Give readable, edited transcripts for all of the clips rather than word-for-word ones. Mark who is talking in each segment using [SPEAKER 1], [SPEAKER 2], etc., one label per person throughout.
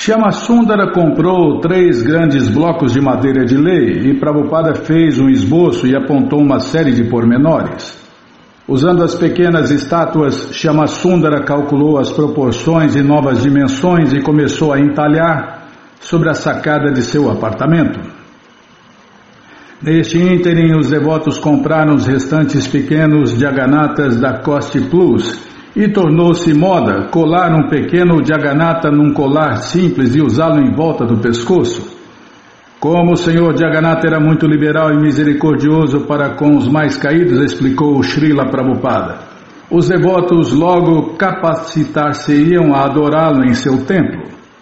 [SPEAKER 1] Shyamasundara comprou 3 grandes blocos de madeira de lei e Prabhupada fez um esboço e apontou uma série de pormenores. Usando as pequenas estátuas, Shyamasundara calculou as proporções e novas dimensões e começou a entalhar sobre a sacada de seu apartamento. Neste ínterim, os devotos compraram os restantes pequenos Jagannathas da Cost Plus e tornou-se moda colar um pequeno Jagannatha num colar simples e usá-lo em volta do pescoço. Como o Senhor Jagannatha era muito liberal e misericordioso para com os mais caídos, explicou Srila Prabhupada, os devotos logo capacitar-se-iam a adorá-lo em seu templo.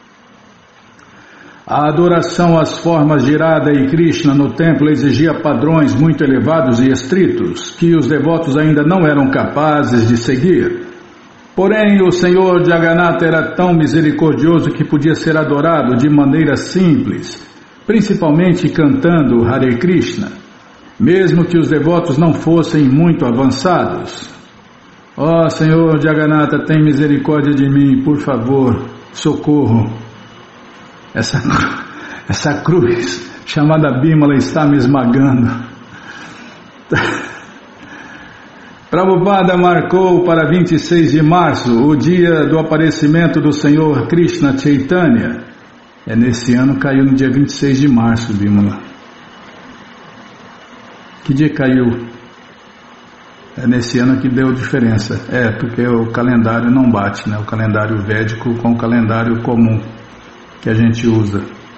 [SPEAKER 1] A adoração às formas de Radha e Krishna no templo exigia padrões muito elevados e estritos, que os devotos ainda não eram capazes de seguir. Porém, o Senhor Jagannatha era tão misericordioso que podia ser adorado de maneira simples, principalmente cantando Hare Krishna, mesmo que os devotos não fossem muito avançados. Ó Senhor Jagannatha, tem misericórdia de mim, por favor, socorro. Essa cruz chamada Bimala está me esmagando. Prabhupada marcou para 26 de março o dia do aparecimento do Senhor Krishna Chaitanya. Nesse ano caiu no dia 26 de março, Bimala. Que dia caiu? Nesse ano que deu diferença. Porque o calendário não bate, né? O calendário védico com o calendário comum que a gente usa.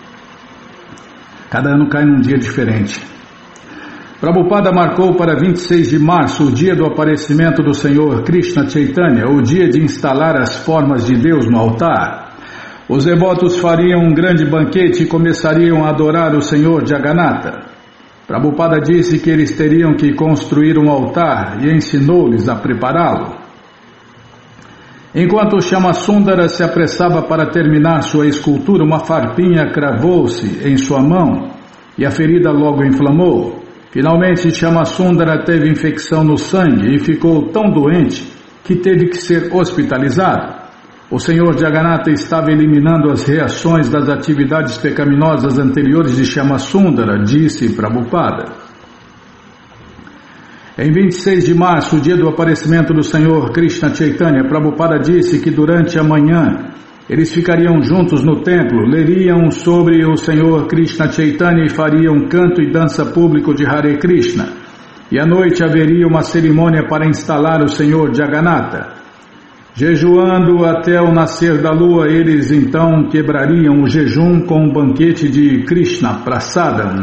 [SPEAKER 1] Cada ano cai num dia diferente. Prabhupada marcou para 26 de março o dia do aparecimento do Senhor Krishna Chaitanya, o dia de instalar as formas de Deus no altar. Os devotos fariam um grande banquete e começariam a adorar o Senhor Jagannatha. Prabhupada disse que eles teriam que construir um altar e ensinou-lhes a prepará-lo. Enquanto Shyamasundara se apressava para terminar sua escultura, uma farpinha cravou-se em sua mão e a ferida logo inflamou. Finalmente, Shyamasundara teve infecção no sangue e ficou tão doente que teve que ser hospitalizado. O Senhor Jagannatha estava eliminando as reações das atividades pecaminosas anteriores de Shyamasundara, disse Prabhupada. Em 26 de março, o dia do aparecimento do Senhor Krishna Chaitanya, Prabhupada disse que durante a manhã eles ficariam juntos no templo, leriam sobre o Senhor Krishna Chaitanya e fariam canto e dança público de Hare Krishna. E à noite haveria uma cerimônia para instalar o Senhor Jagannatha. Jejuando até o nascer da lua, eles então quebrariam o jejum com um banquete de Krishna Prasadam.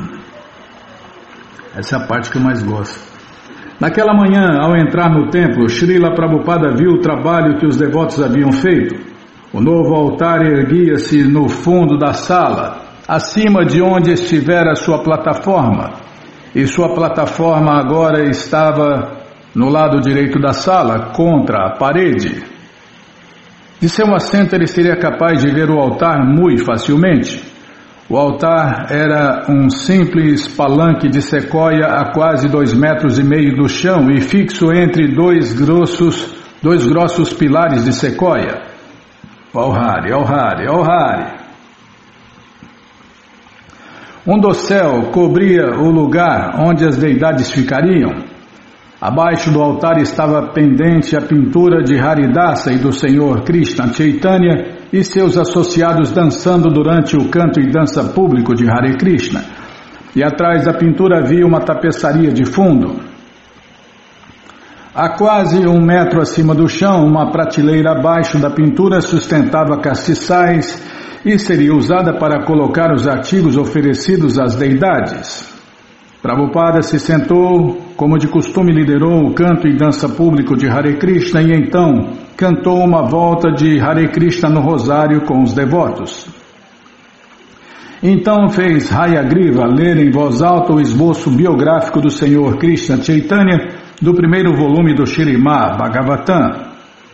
[SPEAKER 1] Essa é a parte que eu mais gosto. Naquela manhã, ao entrar no templo, Srila Prabhupada viu o trabalho que os devotos haviam feito. O novo altar erguia-se no fundo da sala, acima de onde estivera sua plataforma. E sua plataforma agora estava no lado direito da sala, contra a parede. De seu assento ele seria capaz de ver o altar muito facilmente. O altar era um simples palanque de sequoia a quase 2,5 metros do chão e fixo entre dois grossos pilares de sequoia. Auhari, Auhari, Auhari. Um dossel cobria o lugar onde as deidades ficariam. Abaixo do altar estava pendente a pintura de Haridasa e do Senhor Krishna Chaitanya e seus associados dançando durante o canto e dança público de Hare Krishna. E atrás da pintura havia uma tapeçaria de fundo. A quase 1 metro acima do chão, uma prateleira abaixo da pintura sustentava castiçais e seria usada para colocar os artigos oferecidos às deidades. Prabhupada se sentou, como de costume liderou o canto e dança público de Hare Krishna e então cantou uma volta de Hare Krishna no rosário com os devotos. Então fez Hayagriva ler em voz alta o esboço biográfico do Senhor Krishna Chaitanya do primeiro volume do Śrīmad Bhagavatam.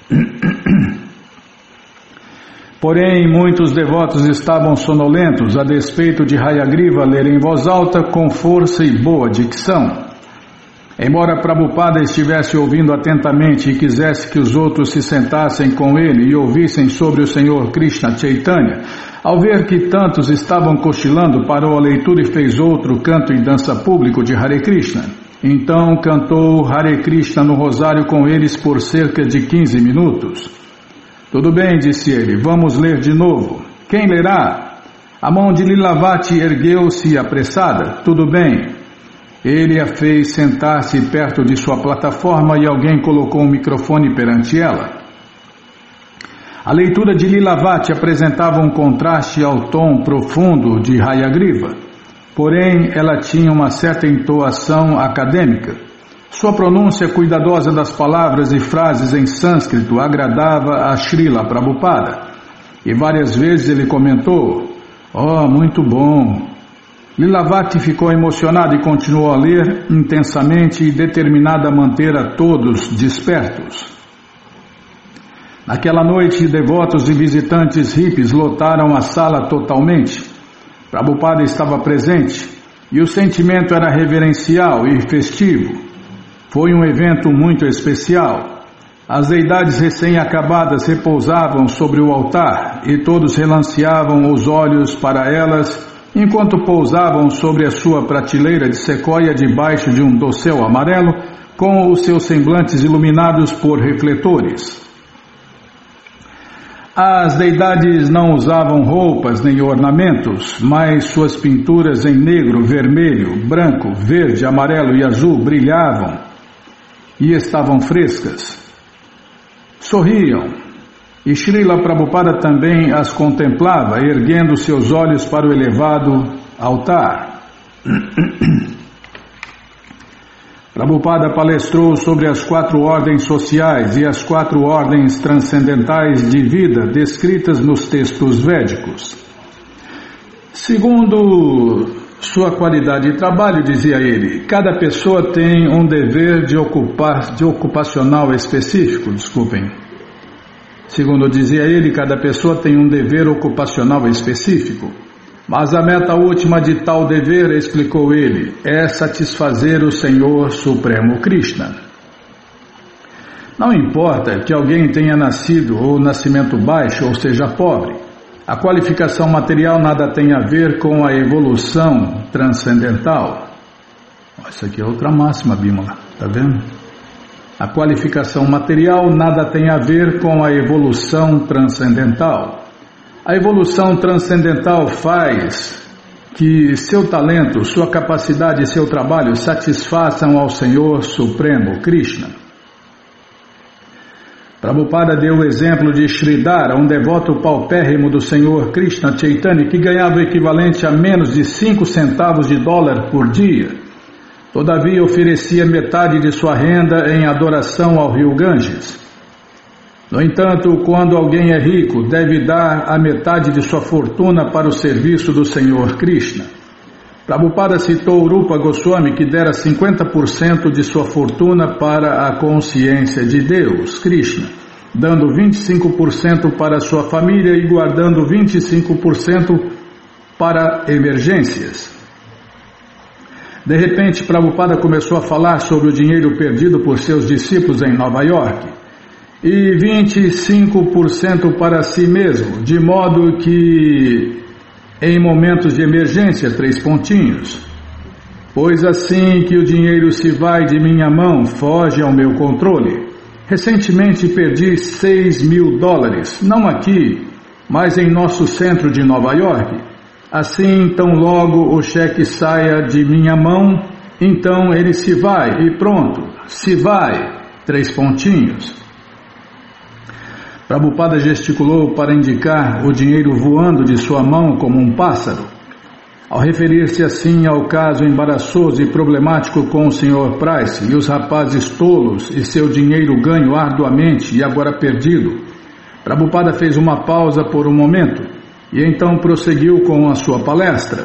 [SPEAKER 1] Porém, muitos devotos estavam sonolentos, a despeito de Hayagriva ler em voz alta, com força e boa dicção. Embora Prabhupada estivesse ouvindo atentamente e quisesse que os outros se sentassem com ele e ouvissem sobre o Senhor Krishna Chaitanya, ao ver que tantos estavam cochilando, parou a leitura e fez outro canto e dança público de Hare Krishna. Então cantou Hare Krishna no rosário com eles por cerca de 15 minutos. Tudo bem, disse ele, vamos ler de novo. Quem lerá? A mão de Lilavati ergueu-se apressada. Tudo bem. Ele a fez sentar-se perto de sua plataforma e alguém colocou um microfone perante ela. A leitura de Lilavati apresentava um contraste ao tom profundo de Hayagriva, porém ela tinha uma certa entoação acadêmica. Sua pronúncia cuidadosa das palavras e frases em sânscrito agradava a Srila Prabhupada, e várias vezes ele comentou, muito bom. Lilavati ficou emocionado e continuou a ler intensamente e determinada a manter a todos despertos. Naquela noite, devotos e visitantes hippies lotaram a sala totalmente. Prabhupada estava presente e o sentimento era reverencial e festivo. Foi um evento muito especial. As deidades recém-acabadas repousavam sobre o altar e todos relanceavam os olhos para elas enquanto pousavam sobre a sua prateleira de sequoia debaixo de um dossel amarelo com os seus semblantes iluminados por refletores. As deidades não usavam roupas nem ornamentos, mas suas pinturas em negro, vermelho, branco, verde, amarelo e azul brilhavam e estavam frescas. Sorriam, e Srila Prabhupada também as contemplava, erguendo seus olhos para o elevado altar. Prabhupada palestrou sobre as 4 ordens sociais e as 4 ordens transcendentais de vida descritas nos textos védicos. Segundo sua qualidade de trabalho, dizia ele, cada pessoa tem um dever ocupacional específico, Segundo dizia ele, cada pessoa tem um dever ocupacional específico. Mas a meta última de tal dever, explicou ele, é satisfazer o Senhor Supremo Krishna. Não importa que alguém tenha nascido ou nascimento baixo ou seja pobre, a qualificação material nada tem a ver com a evolução transcendental. Isso aqui é outra máxima, Bimala, está vendo? A qualificação material nada tem a ver com a evolução transcendental. A evolução transcendental faz que seu talento, sua capacidade e seu trabalho satisfaçam ao Senhor Supremo Krishna. Prabhupada deu o exemplo de Sridhara, um devoto paupérrimo do Senhor Krishna Chaitanya que ganhava o equivalente a menos de 5 centavos de dólar por dia. Todavia oferecia metade de sua renda em adoração ao rio Ganges. No entanto, quando alguém é rico, deve dar a metade de sua fortuna para o serviço do Senhor Krishna. Prabhupada citou Rupa Goswami, que dera 50% de sua fortuna para a consciência de Deus, Krishna, dando 25% para sua família e guardando 25% para emergências. De repente, Prabhupada começou a falar sobre o dinheiro perdido por seus discípulos em Nova York e 25% para si mesmo, de modo que, em momentos de emergência, 3 pontinhos. Pois assim que o dinheiro se vai de minha mão, foge ao meu controle. Recentemente perdi $6.000, não aqui, mas em nosso centro de Nova York. Assim, tão logo o cheque saia de minha mão, então ele se vai e pronto, se vai, 3 pontinhos. Prabhupada gesticulou para indicar o dinheiro voando de sua mão como um pássaro. Ao referir-se assim ao caso embaraçoso e problemático com o Sr. Price e os rapazes tolos e seu dinheiro ganho arduamente e agora perdido, Prabhupada fez uma pausa por um momento e então prosseguiu com a sua palestra.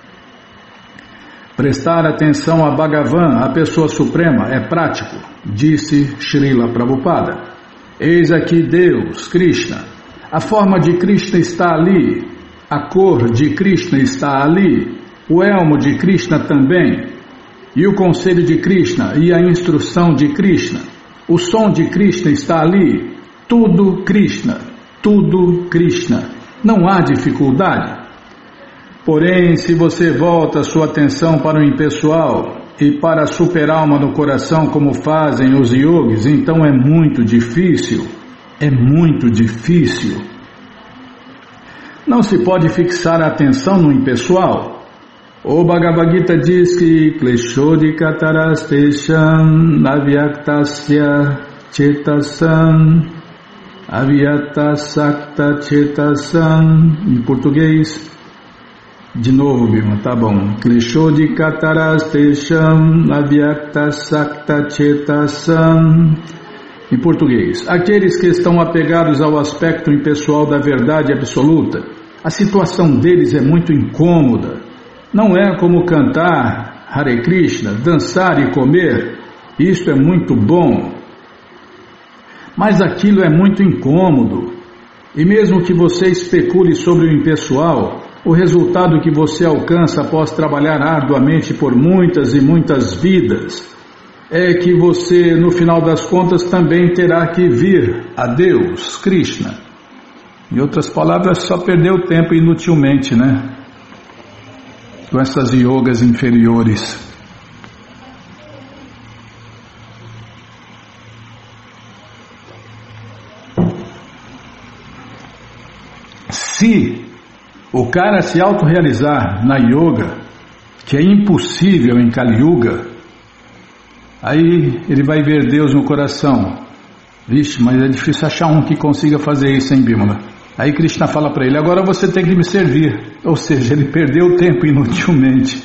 [SPEAKER 1] Prestar atenção a Bhagavan, a pessoa suprema, é prático, disse Srila Prabhupada. Eis aqui Deus, Krishna. A forma de Krishna está ali, a cor de Krishna está ali, o elmo de Krishna também. e o conselho de Krishna e a instrução de Krishna. O som de Krishna está ali. Tudo Krishna, tudo Krishna. Não há dificuldade. Porém, se você volta sua atenção para o impessoal e para a superalma no coração, como fazem os yogis, então é muito difícil. É muito difícil. Não se pode fixar a atenção no impessoal. O Bhagavad Gita diz que Kleshodikatarastesham avyaktasya chetasam avyatasakta chetasam. Em português, de novo, Bima, tá bom. Kleshodikatarastesham avyaktasakta chetasam. Em português, aqueles que estão apegados ao aspecto impessoal da verdade absoluta, a situação deles é muito incômoda. Não é como cantar Hare Krishna, dançar e comer. Isto é muito bom. Mas aquilo é muito incômodo. E mesmo que você especule sobre o impessoal, o resultado que você alcança após trabalhar arduamente por muitas e muitas vidas é que você, no final das contas, também terá que vir a Deus, Krishna. Em outras palavras, só perdeu tempo inutilmente, né? Com essas yogas inferiores. Se o cara se autorrealizar na yoga, que é impossível em Kali Yuga, aí ele vai ver Deus no coração. Vixe, mas é difícil achar um que consiga fazer isso, hein, Bimala? Aí Krishna fala para ele, agora você tem que me servir. Ou seja, ele perdeu o tempo inutilmente.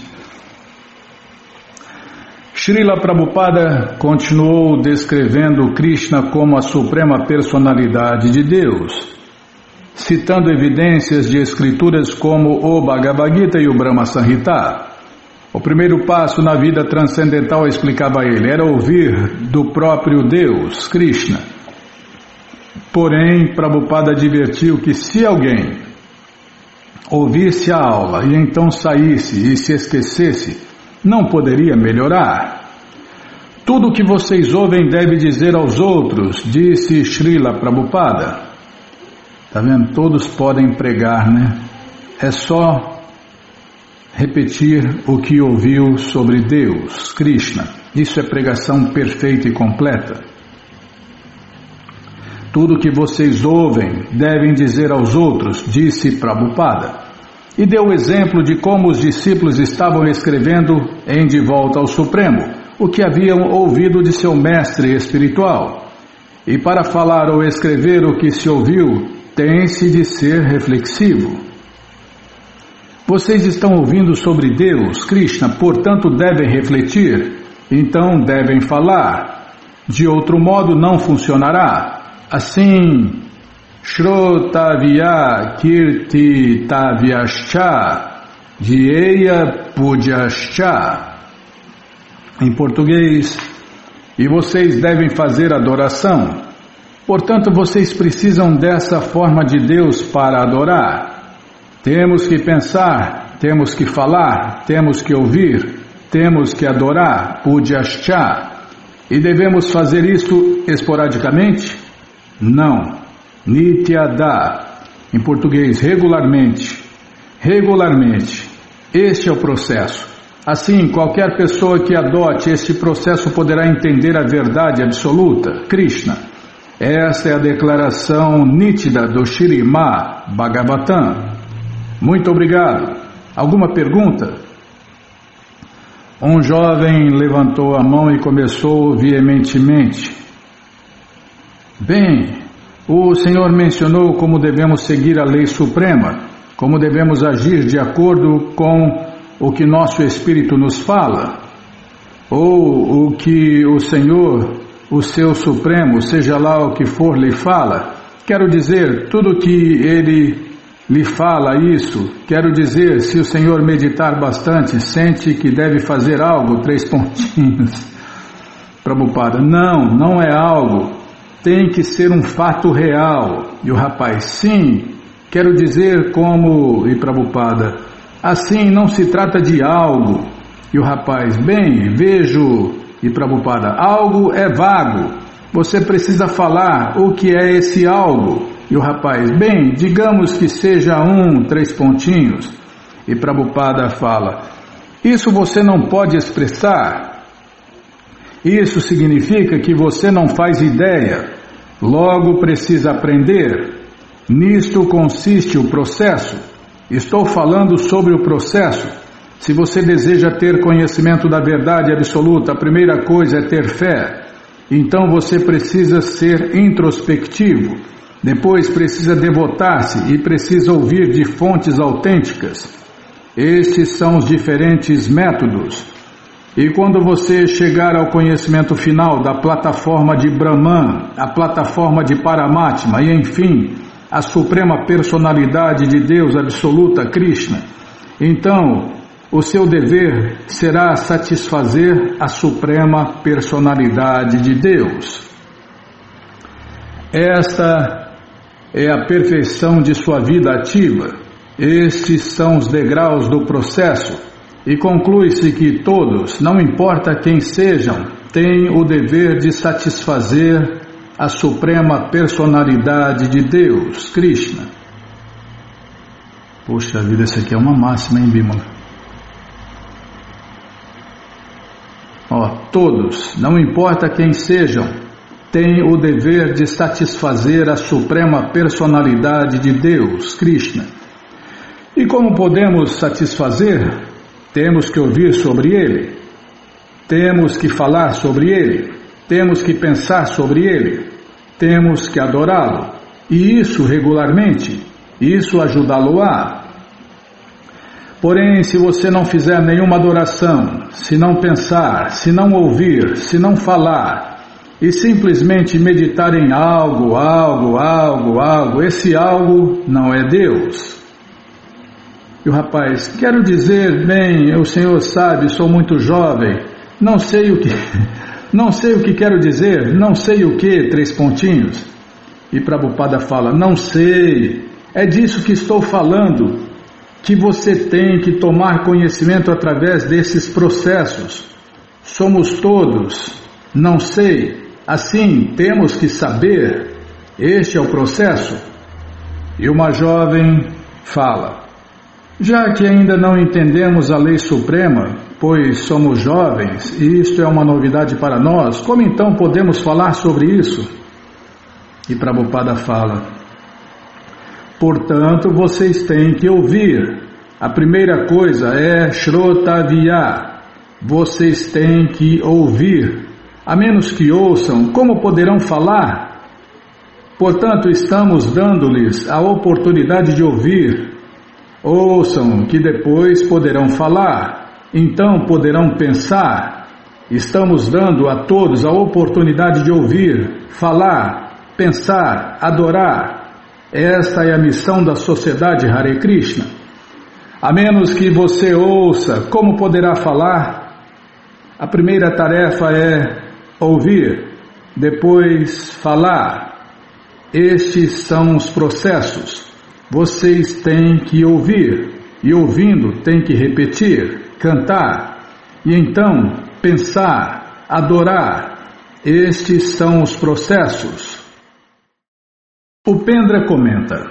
[SPEAKER 1] Srila Prabhupada continuou descrevendo Krishna como a suprema personalidade de Deus, citando evidências de escrituras como o Bhagavad Gita e o Brahma Samhita. O primeiro passo na vida transcendental, explicava ele, era ouvir do próprio Deus, Krishna. Porém, Prabhupada advertiu que se alguém ouvisse a aula e então saísse e se esquecesse, não poderia melhorar. Tudo o que vocês ouvem deve dizer aos outros, disse Srila Prabhupada. Está vendo? Todos podem pregar, né? É só repetir o que ouviu sobre Deus, Krishna. Isso é pregação perfeita e completa. Tudo que vocês ouvem devem dizer aos outros, disse Prabhupada. E deu o exemplo de como os discípulos estavam escrevendo em De Volta ao Supremo, o que haviam ouvido de seu mestre espiritual. E para falar ou escrever o que se ouviu, tem-se de ser reflexivo. Vocês estão ouvindo sobre Deus, Krishna, portanto devem refletir, então devem falar. De outro modo não funcionará. Assim, Shrotavya Kirtitavyascha Dhyeya Pudyascha. Em português, e vocês devem fazer adoração. Portanto, vocês precisam dessa forma de Deus para adorar. Temos que pensar, temos que falar, temos que ouvir, temos que adorar, Pudyascha. E devemos fazer isto esporadicamente? Não. Nityada. Em português, regularmente. Regularmente. Este é o processo. Assim, qualquer pessoa que adote este processo poderá entender a verdade absoluta, Krishna. Esta é a declaração nítida do Śrīmad Bhagavatam. Muito obrigado. Alguma pergunta? Um jovem levantou a mão e começou veementemente. Bem, o Senhor mencionou como devemos seguir a lei suprema, como devemos agir de acordo com o que nosso espírito nos fala, ou o que o Senhor, o seu Supremo, seja lá o que for, lhe fala. Quero dizer, tudo que ele lhe fala isso, quero dizer, se o Senhor meditar bastante, sente que deve fazer algo, 3 pontinhos. Prabhupada, não é algo, tem que ser um fato real. E o rapaz, sim, quero dizer como, e Prabhupada, assim não se trata de algo, E o rapaz: bem, vejo. E Prabhupada: algo é vago. Você precisa falar o que é esse algo. E o rapaz: bem, digamos que seja 3 pontinhos. E Prabhupada fala: isso você não pode expressar. Isso significa que você não faz ideia. Logo precisa aprender. Nisto consiste o processo. Estou falando sobre o processo. Se você deseja ter conhecimento da verdade absoluta, a primeira coisa é ter fé. Então você precisa ser introspectivo. Depois precisa devotar-se e precisa ouvir de fontes autênticas. Estes são os diferentes métodos. E quando você chegar ao conhecimento final da plataforma de Brahman, a plataforma de Paramatma e, enfim, a suprema personalidade de Deus absoluta, Krishna, então o seu dever será satisfazer a suprema personalidade de Deus. Esta é a perfeição de sua vida ativa. Estes são os degraus do processo. E conclui-se que todos, não importa quem sejam, têm o dever de satisfazer a suprema personalidade de Deus, Krishna. Poxa vida, isso aqui é uma máxima, hein, Bimala? Todos, não importa quem sejam, têm o dever de satisfazer a suprema personalidade de Deus, Krishna. E como podemos satisfazer? Temos que ouvir sobre ele, temos que falar sobre ele, temos que pensar sobre ele, temos que adorá-lo, e isso regularmente, isso ajudá-lo-á. Porém, se você não fizer nenhuma adoração, se não pensar, se não ouvir, se não falar, e simplesmente meditar em algo, esse algo não é Deus. E o rapaz: quero dizer, bem, o senhor sabe, sou muito jovem, não sei o que quero dizer, não sei o que, 3 pontinhos. E Prabhupada fala: não sei, é disso que estou falando, que você tem que tomar conhecimento através desses processos. Somos todos, não sei, assim temos que saber, este é o processo. E uma jovem fala: já que ainda não entendemos a lei suprema, pois somos jovens e isto é uma novidade para nós, como então podemos falar sobre isso? E Prabhupada fala: portanto, vocês têm que ouvir. A primeira coisa é Shrotavya. Vocês têm que ouvir. A menos que ouçam, como poderão falar? Portanto, estamos dando-lhes a oportunidade de ouvir. Ouçam, que depois poderão falar, então poderão pensar. Estamos dando a todos a oportunidade de ouvir, falar, pensar, adorar. Esta é a missão da sociedade Hare Krishna. A menos que você ouça, como poderá falar? A primeira tarefa é ouvir, depois falar. Estes são os processos. Vocês têm que ouvir, e ouvindo têm que repetir, cantar, e então pensar, adorar. Estes são os processos. Upendra comenta: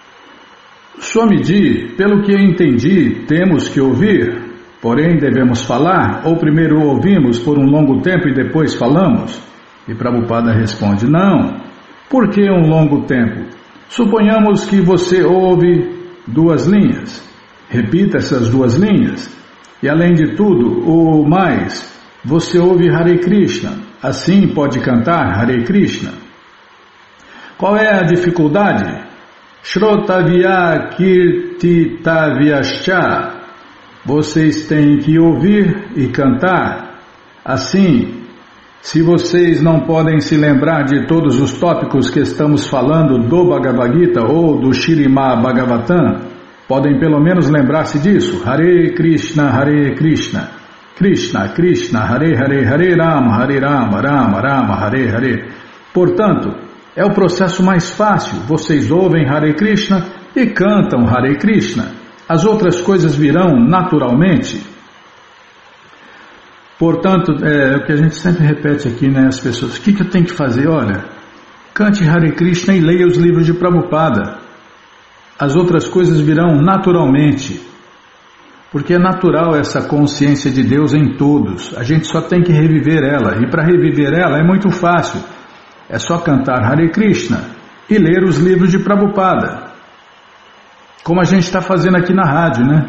[SPEAKER 1] Swamiji, pelo que eu entendi, temos que ouvir, porém devemos falar, ou primeiro ouvimos por um longo tempo e depois falamos? E Prabhupada responde: não. Por que um longo tempo? Suponhamos que você ouve 2 linhas. Repita essas 2 linhas. E além de tudo, o mais, você ouve Hare Krishna. Assim pode cantar Hare Krishna. Qual é a dificuldade? Shrotavya kirtitavyascha. Vocês têm que ouvir e cantar. Assim, se vocês não podem se lembrar de todos os tópicos que estamos falando do Bhagavad Gita ou do Śrīmad Bhagavatam, podem pelo menos lembrar-se disso. Hare Krishna, Krishna Krishna, Hare Hare, Hare Rama, Rama Rama, Hare Hare. Portanto, é o processo mais fácil. Vocês ouvem Hare Krishna e cantam Hare Krishna. As outras coisas virão naturalmente. Portanto, é o que a gente sempre repete aqui, né? As pessoas, o que eu tenho que fazer? Olha, cante Hare Krishna e leia os livros de Prabhupada. As outras coisas virão naturalmente, porque é natural essa consciência de Deus em todos. A gente só tem que reviver ela, e para reviver ela é muito fácil. É só cantar Hare Krishna e ler os livros de Prabhupada, como a gente está fazendo aqui na rádio, né?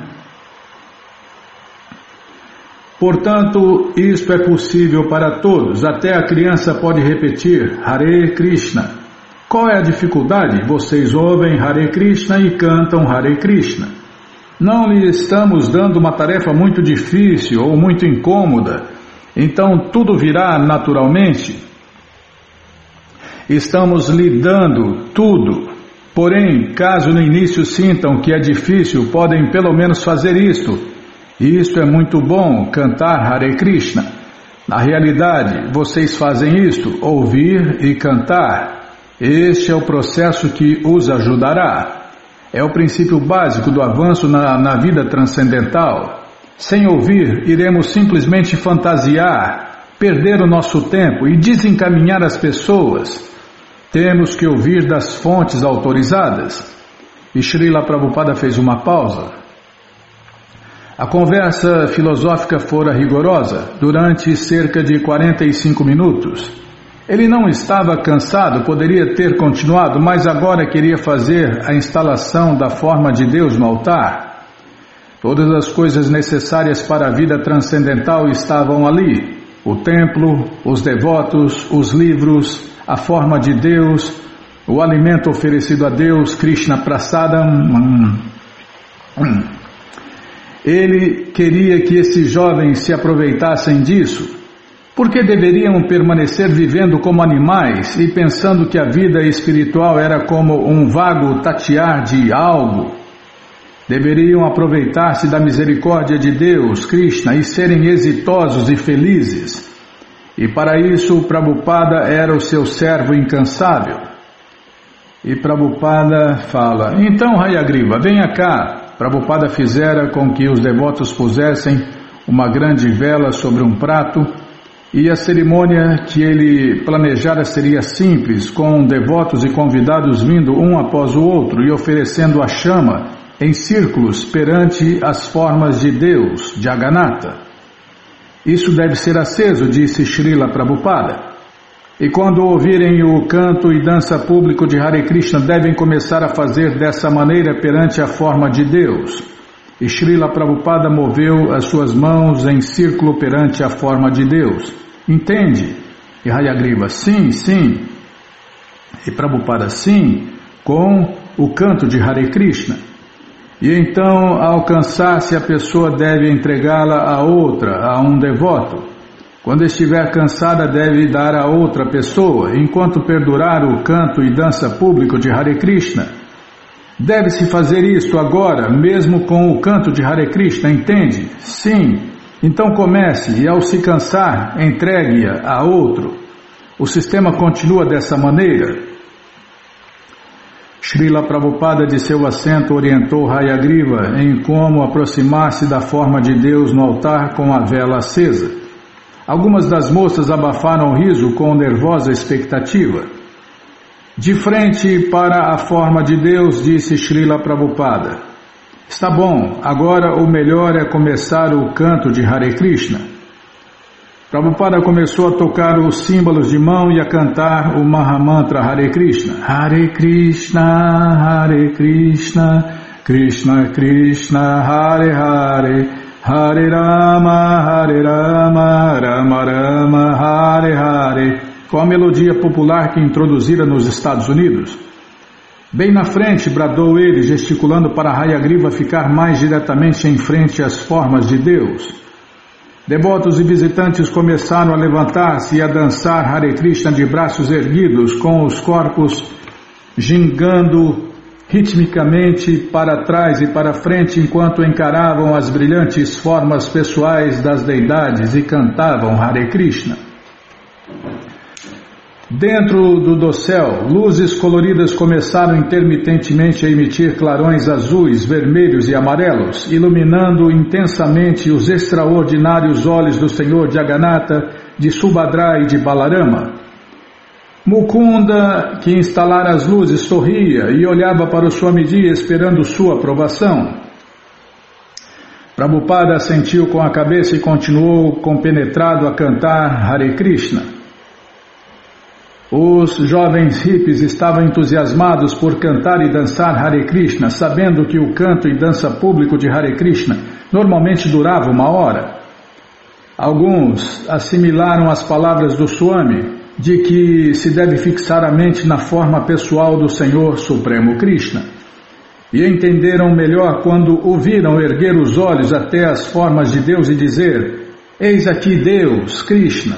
[SPEAKER 1] Portanto, isto é possível para todos. Até a criança pode repetir Hare Krishna. Qual é a dificuldade? Vocês ouvem Hare Krishna e cantam Hare Krishna. Não lhe estamos dando uma tarefa muito difícil ou muito incômoda, então tudo virá naturalmente. Estamos lhe dando tudo. Porém, caso no início sintam que é difícil, podem pelo menos fazer isto. E isto é muito bom, cantar Hare Krishna. Na realidade, vocês fazem isto, ouvir e cantar. Este é o processo que os ajudará. É o princípio básico do avanço na vida transcendental. Sem ouvir, iremos simplesmente fantasiar, perder o nosso tempo e desencaminhar as pessoas. Temos que ouvir das fontes autorizadas. E Srila Prabhupada fez uma pausa. A conversa filosófica fora rigorosa, durante cerca de 45 minutos. Ele não estava cansado, poderia ter continuado, mas agora queria fazer a instalação da forma de Deus no altar. Todas as coisas necessárias para a vida transcendental estavam ali. O templo, os devotos, os livros, a forma de Deus, o alimento oferecido a Deus, Krishna Prasadam. Ele queria que esses jovens se aproveitassem disso. Por que deveriam permanecer vivendo como animais e pensando que a vida espiritual era como um vago tatear de algo? Deveriam aproveitar-se da misericórdia de Deus, Krishna, e serem exitosos e felizes. E para isso o Prabhupada era o seu servo incansável. E Prabhupada fala, então Hayagriva, venha cá. Prabhupada fizera com que os devotos pusessem uma grande vela sobre um prato e a cerimônia que ele planejara seria simples, com devotos e convidados vindo um após o outro e oferecendo a chama em círculos perante as formas de Deus, Jagannatha. Isso deve ser aceso, disse Srila Prabhupada. E quando ouvirem o canto e dança público de Hare Krishna, devem começar a fazer dessa maneira perante a forma de Deus. E Srila Prabhupada moveu as suas mãos em círculo perante a forma de Deus. Entende? E Hayagriva, sim, sim. E Prabhupada, sim, com o canto de Hare Krishna. E então, ao cansar-se, a pessoa deve entregá-la a outra, a um devoto. Quando estiver cansada, deve dar a outra pessoa, enquanto perdurar o canto e dança público de Hare Krishna. Deve-se fazer isto agora, mesmo com o canto de Hare Krishna, entende? Sim. Então comece e, ao se cansar, entregue-a a outro. O sistema continua dessa maneira. Srila Prabhupada, de seu assento, orientou Hayagriva em como aproximar-se da forma de Deus no altar com a vela acesa. Algumas das moças abafaram o riso com nervosa expectativa. De frente para a forma de Deus, disse Srila Prabhupada. Está bom, agora o melhor é começar o canto de Hare Krishna. Prabhupada começou a tocar os símbolos de mão e a cantar o Mahamantra Hare Krishna. Hare Krishna, Hare Krishna, Krishna Krishna, Hare Hare. Hare Rama, Rama Rama, Hare Hare, com a melodia popular que introduzira nos Estados Unidos. Bem na frente, bradou ele, gesticulando para Hayagriva ficar mais diretamente em frente às formas de Deus. Devotos e visitantes começaram a levantar-se e a dançar Hare Krishna de braços erguidos, com os corpos gingando ritmicamente para trás e para frente enquanto encaravam as brilhantes formas pessoais das deidades e cantavam Hare Krishna. Dentro do dossel, luzes coloridas começaram intermitentemente a emitir clarões azuis, vermelhos e amarelos, iluminando intensamente os extraordinários olhos do Senhor Jagannatha, de Subhadra e de Balarama. Mukunda, que instalara as luzes, sorria e olhava para o Swamiji esperando sua aprovação. Prabhupada assentiu com a cabeça e continuou compenetrado a cantar Hare Krishna. Os jovens hippies estavam entusiasmados por cantar e dançar Hare Krishna, sabendo que o canto e dança público de Hare Krishna normalmente durava 1 hora. Alguns assimilaram as palavras do Swami, de que se deve fixar a mente na forma pessoal do Senhor Supremo Krishna, e entenderam melhor quando o viram erguer os olhos até as formas de Deus e dizer: eis aqui Deus, Krishna.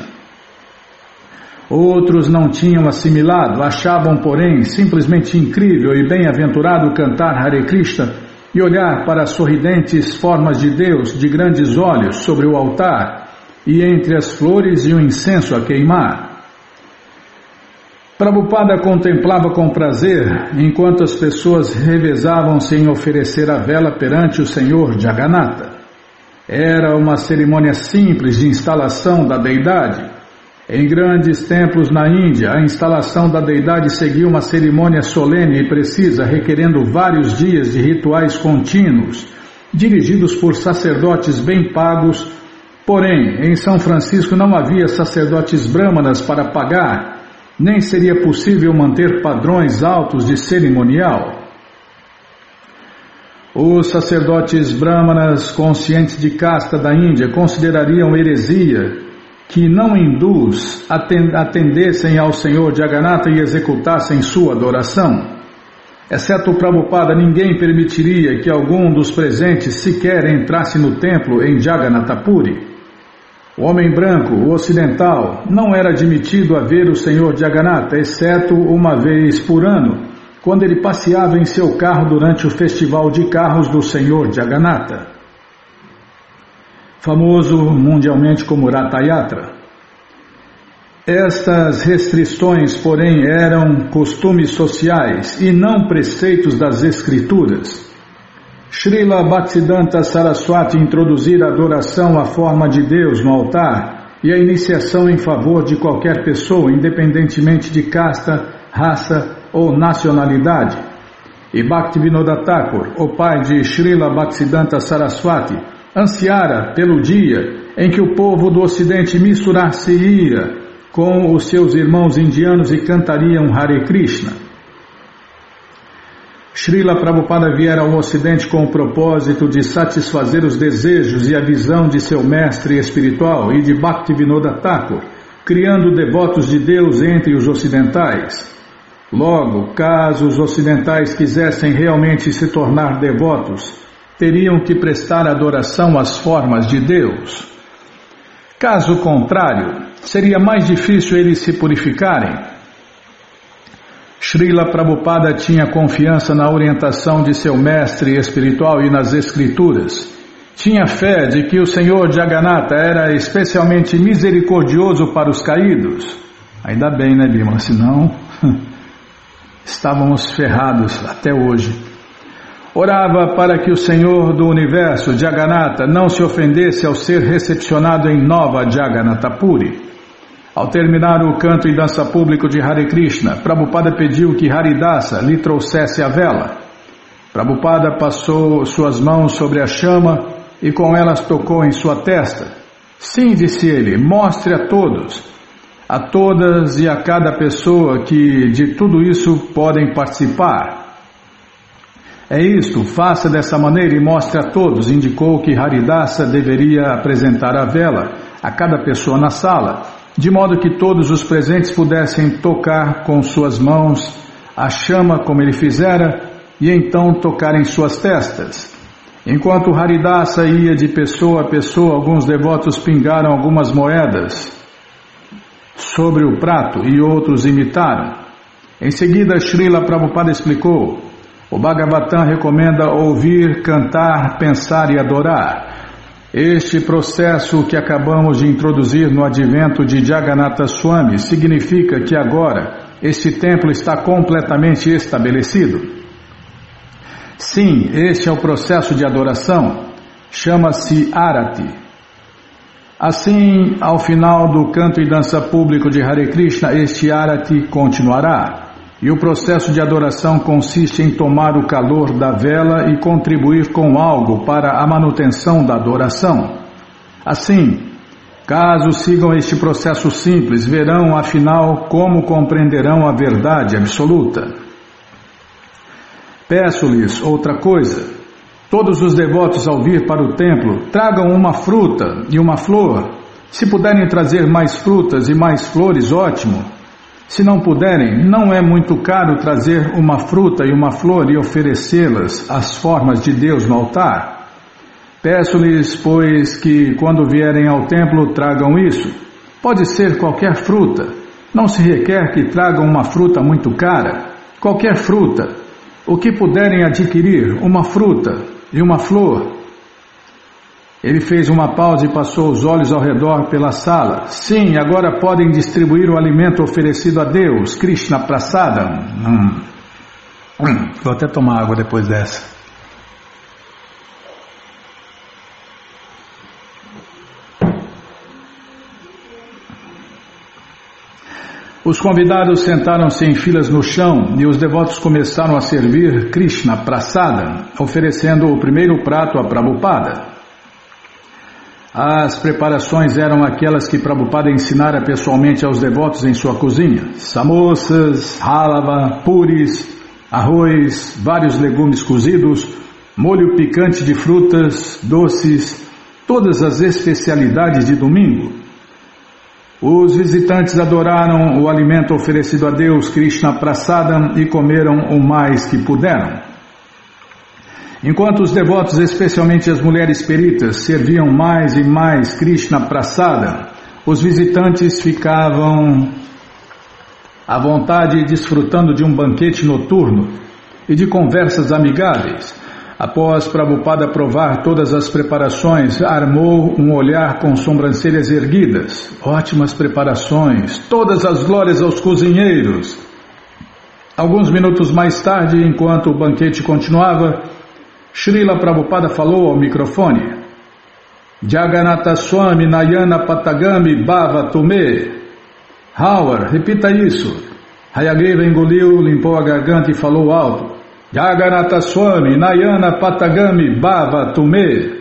[SPEAKER 1] Outros não tinham assimilado, achavam, porém, simplesmente incrível e bem-aventurado cantar Hare Krishna e olhar para as sorridentes formas de Deus de grandes olhos sobre o altar e entre as flores e o incenso a queimar. Prabhupada contemplava com prazer enquanto as pessoas revezavam-se em oferecer a vela perante o Senhor Jagannatha. Era uma cerimônia simples de instalação da deidade. Em grandes templos na Índia, a instalação da deidade seguia uma cerimônia solene e precisa, requerendo vários dias de rituais contínuos, dirigidos por sacerdotes bem pagos. Porém, em São Francisco não havia sacerdotes brâmanas para pagar, nem seria possível manter padrões altos de cerimonial. Os sacerdotes brâmanas, conscientes de casta da Índia, considerariam heresia que não hindus atendessem ao Senhor Jagannatha e executassem sua adoração. Exceto o Prabhupada, ninguém permitiria que algum dos presentes sequer entrasse no templo em Jagannatha Puri. O homem branco, o ocidental, não era admitido a ver o Senhor Jagannatha, exceto uma vez por ano, quando ele passeava em seu carro durante o festival de carros do Senhor Jagannatha, famoso mundialmente como Ratha Yatra. Estas restrições, porém, eram costumes sociais e não preceitos das Escrituras. Srila Bhaktisiddhanta Saraswati introduzira a adoração à forma de Deus no altar e a iniciação em favor de qualquer pessoa, independentemente de casta, raça ou nacionalidade. E Bhaktivinoda Thakur, o pai de Srila Bhaktisiddhanta Saraswati, ansiara pelo dia em que o povo do Ocidente misturar-se-ia com os seus irmãos indianos e cantariam Hare Krishna. Srila Prabhupada viera ao Ocidente com o propósito de satisfazer os desejos e a visão de seu mestre espiritual e de Bhaktivinoda Thakur, criando devotos de Deus entre os ocidentais. Logo, caso os ocidentais quisessem realmente se tornar devotos, teriam que prestar adoração às formas de Deus. Caso contrário, seria mais difícil eles se purificarem. Srila Prabhupada tinha confiança na orientação de seu mestre espiritual e nas Escrituras. Tinha fé de que o Senhor Jagannatha era especialmente misericordioso para os caídos. Ainda bem, né, Bima? Senão estávamos ferrados até hoje. Orava para que o Senhor do Universo, Jagannatha, não se ofendesse ao ser recepcionado em Nova Jagannatha Puri. Ao terminar o canto e dança público de Hare Krishna, Prabhupada pediu que Haridasa lhe trouxesse a vela. Prabhupada passou suas mãos sobre a chama e com elas tocou em sua testa. Sim, disse ele, mostre a todos, a todas e a cada pessoa que de tudo isso podem participar. É isto, faça dessa maneira e mostre a todos, indicou que Haridasa deveria apresentar a vela a cada pessoa na sala, de modo que todos os presentes pudessem tocar com suas mãos a chama como ele fizera e então tocar em suas testas. Enquanto Haridasa ia de pessoa a pessoa, alguns devotos pingaram algumas moedas sobre o prato e outros imitaram. Em seguida, Srila Prabhupada explicou: o Bhagavatam recomenda ouvir, cantar, pensar e adorar. Este processo que acabamos de introduzir no advento de Jagannatha Swami significa que agora este templo está completamente estabelecido. Sim, este é o processo de adoração. Chama-se Arati. Assim, ao final do canto e dança público de Hare Krishna, este Arati continuará. E o processo de adoração consiste em tomar o calor da vela e contribuir com algo para a manutenção da adoração. Assim, caso sigam este processo simples, verão afinal como compreenderão a verdade absoluta. Peço-lhes outra coisa. Todos os devotos ao vir para o templo, tragam uma fruta e uma flor. Se puderem trazer mais frutas e mais flores, ótimo. Se não puderem, não é muito caro trazer uma fruta e uma flor e oferecê-las às formas de Deus no altar. Peço-lhes, pois, que quando vierem ao templo tragam isso. Pode ser qualquer fruta. Não se requer que tragam uma fruta muito cara. Qualquer fruta. O que puderem adquirir, uma fruta e uma flor. Ele fez uma pausa e passou os olhos ao redor pela sala. Sim, agora podem distribuir o alimento oferecido a Deus, Krishna Prasadam. Vou até tomar água depois dessa. Os convidados sentaram-se em filas no chão e os devotos começaram a servir Krishna Prasadam, oferecendo o primeiro prato a Prabhupada. As preparações eram aquelas que Prabhupada ensinara pessoalmente aos devotos em sua cozinha. Samosas, halava, puris, arroz, vários legumes cozidos, molho picante de frutas, doces, todas as especialidades de domingo. Os visitantes adoraram o alimento oferecido a Deus, Krishna Prasadam, e comeram o mais que puderam. Enquanto os devotos, especialmente as mulheres peritas, serviam mais e mais Krishna Prasadam, os visitantes ficavam à vontade desfrutando de um banquete noturno e de conversas amigáveis. Após Prabhupada provar todas as preparações, armou um olhar com sobrancelhas erguidas. Ótimas preparações, todas as glórias aos cozinheiros. Alguns minutos mais tarde, enquanto o banquete continuava, Srila Prabhupada falou ao microfone. Jagannatha Swami Nayana Patagami Bhava Tume. Howard, repita isso. Hayagriva engoliu, limpou a garganta e falou alto. Jagannatha Swami Nayana Patagami Bhava Tume.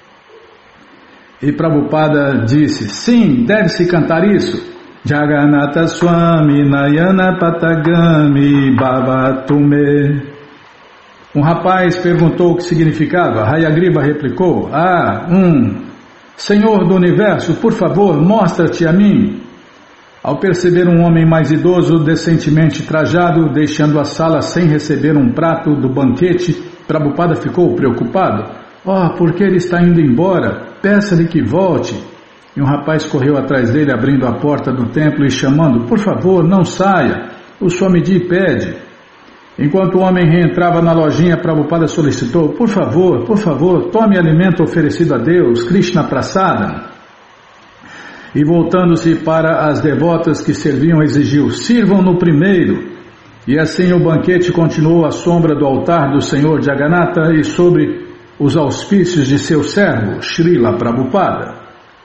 [SPEAKER 1] E Prabhupada disse, sim, deve-se cantar isso. Jagannatha Swami Nayana Patagami Bhava Tume. Um rapaz perguntou o que significava. Hayagriva replicou, Senhor do Universo, por favor, mostra-te a mim. Ao perceber um homem mais idoso, decentemente trajado, deixando a sala sem receber um prato do banquete, Prabhupada ficou preocupado. Por que ele está indo embora? Peça-lhe que volte. E um rapaz correu atrás dele, abrindo a porta do templo e chamando, por favor, não saia, o Swamiji pede. Enquanto o homem reentrava na lojinha, Prabhupada solicitou, por favor, tome alimento oferecido a Deus, Krishna Prasadam. E voltando-se para as devotas que serviam, exigiu, sirvam no primeiro. E assim o banquete continuou à sombra do altar do Senhor Jagannatha e sobre os auspícios de seu servo, Srila Prabhupada.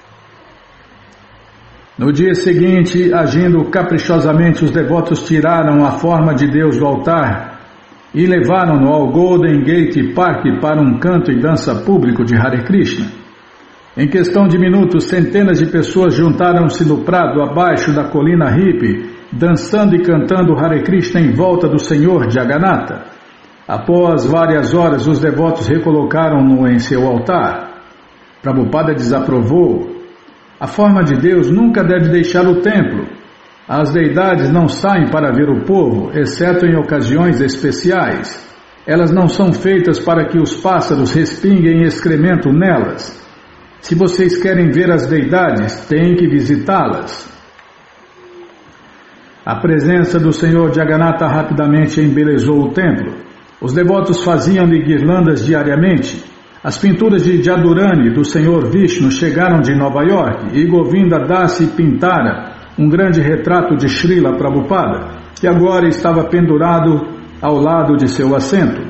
[SPEAKER 1] No dia seguinte, agindo caprichosamente, os devotos tiraram a forma de Deus do altar e levaram-no ao Golden Gate Park para um canto e dança público de Hare Krishna. Em questão de minutos, centenas de pessoas juntaram-se no prado abaixo da colina hippie, dançando e cantando Hare Krishna em volta do Senhor Jagannatha. Após várias horas, os devotos recolocaram-no em seu altar. Prabhupada desaprovou. A forma de Deus nunca deve deixar o templo. As deidades não saem para ver o povo, exceto em ocasiões especiais. Elas não são feitas para que os pássaros respinguem excremento nelas. Se vocês querem ver as deidades, têm que visitá-las. A presença do Senhor Jagannatha rapidamente embelezou o templo. Os devotos faziam-lhe guirlandas diariamente. As pinturas de Jadurani do Senhor Vishnu chegaram de Nova York e Govinda Dasi pintara um grande retrato de Srila Prabhupada, que agora estava pendurado ao lado de seu assento.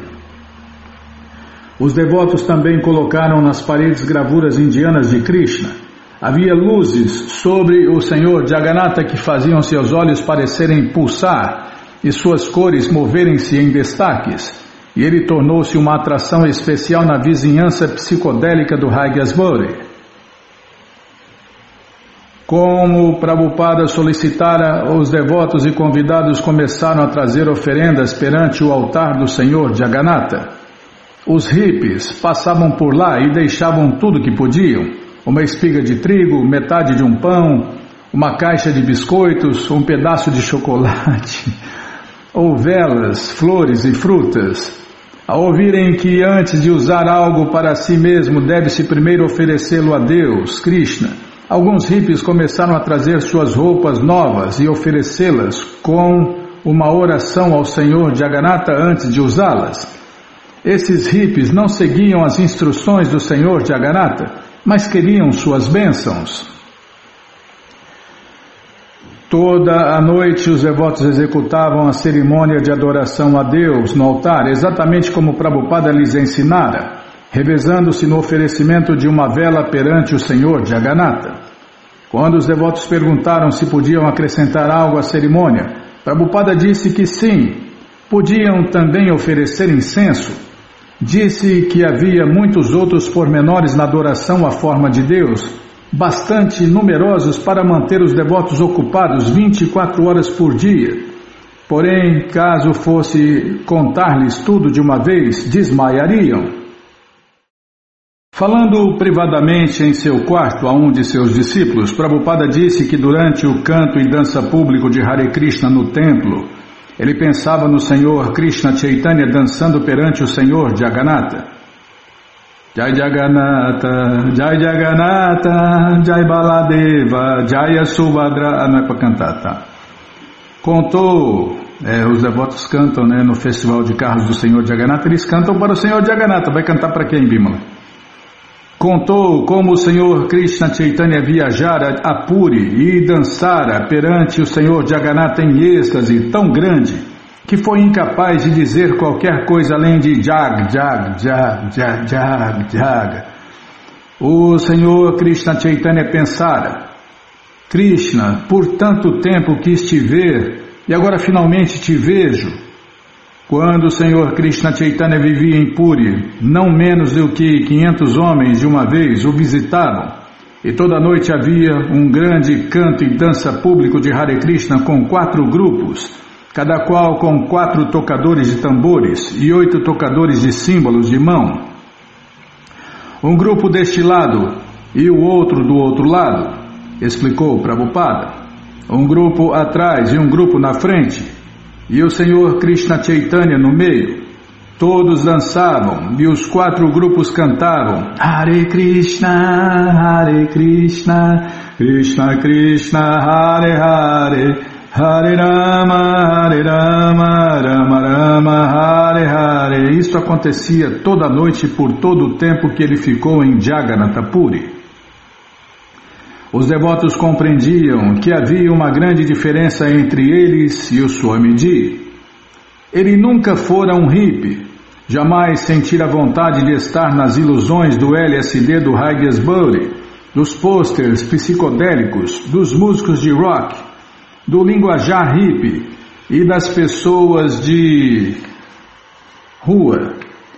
[SPEAKER 1] Os devotos também colocaram nas paredes gravuras indianas de Krishna. Havia luzes sobre o Senhor Jagannatha que faziam seus olhos parecerem pulsar e suas cores moverem-se em destaques, e ele tornou-se uma atração especial na vizinhança psicodélica do Rajyasburi. Como Prabhupada solicitara, os devotos e convidados começaram a trazer oferendas perante o altar do Senhor Jagannatha. Os hippies passavam por lá e deixavam tudo que podiam: uma espiga de trigo, metade de um pão, uma caixa de biscoitos, um pedaço de chocolate, ou velas, flores e frutas. Ao ouvirem que antes de usar algo para si mesmo deve-se primeiro oferecê-lo a Deus, Krishna, alguns hippies começaram a trazer suas roupas novas e oferecê-las com uma oração ao Senhor Jagannatha antes de usá-las. Esses hippies não seguiam as instruções do Senhor Jagannatha, mas queriam suas bênçãos. Toda a noite os devotos executavam a cerimônia de adoração a Deus no altar, exatamente como Prabhupada lhes ensinara, revezando-se no oferecimento de uma vela perante o Senhor Jagannatha. Quando os devotos perguntaram se podiam acrescentar algo à cerimônia, Prabhupada disse que sim, podiam também oferecer incenso. Disse que havia muitos outros pormenores na adoração à forma de Deus, bastante numerosos para manter os devotos ocupados 24 horas por dia. Porém, caso fosse contar-lhes tudo de uma vez, desmaiariam. Falando privadamente em seu quarto a um de seus discípulos, Prabhupada disse que durante o canto e dança público de Hare Krishna no templo, ele pensava no Senhor Krishna Chaitanya dançando perante o Senhor Jagannatha. Jai Jagannatha, Jai Jagannatha, Jai Baladeva, Jai Subhadra. Não é para cantar, tá? Contou, os devotos cantam, né, no festival de carros do Senhor Jagannatha, eles cantam para o Senhor Jagannatha. Vai cantar para quem, Bimala? Contou como o Senhor Krishna Chaitanya viajara a Puri e dançara perante o Senhor Jagannatha em êxtase tão grande que foi incapaz de dizer qualquer coisa além de Jag, Jag, Jag, Jag, Jag, Jag. O Senhor Krishna Chaitanya pensara: Krishna, por tanto tempo quis te ver e agora finalmente te vejo. Quando o Senhor Krishna Chaitanya vivia em Puri, não menos do que 500 homens de uma vez o visitavam, e toda noite havia um grande canto e dança público de Hare Krishna com 4 grupos, cada qual com 4 tocadores de tambores e 8 tocadores de símbolos de mão. Um grupo deste lado e o outro do outro lado, explicou Prabhupada. Um grupo atrás e um grupo na frente, e o Senhor Krishna Chaitanya no meio. Todos dançavam e os 4 grupos cantavam Hare Krishna, Krishna Krishna, Hare Hare, Hare Rama, Rama Rama, Hare Hare. Isto acontecia toda noite por todo o tempo que ele ficou em Jagannatha Puri. Os devotos compreendiam que havia uma grande diferença entre eles e o Swamiji. Ele nunca fora um hippie, jamais sentira vontade de estar nas ilusões do LSD do Rajyasburi, dos posters psicodélicos, dos músicos de rock, do linguajar hippie e das pessoas de rua.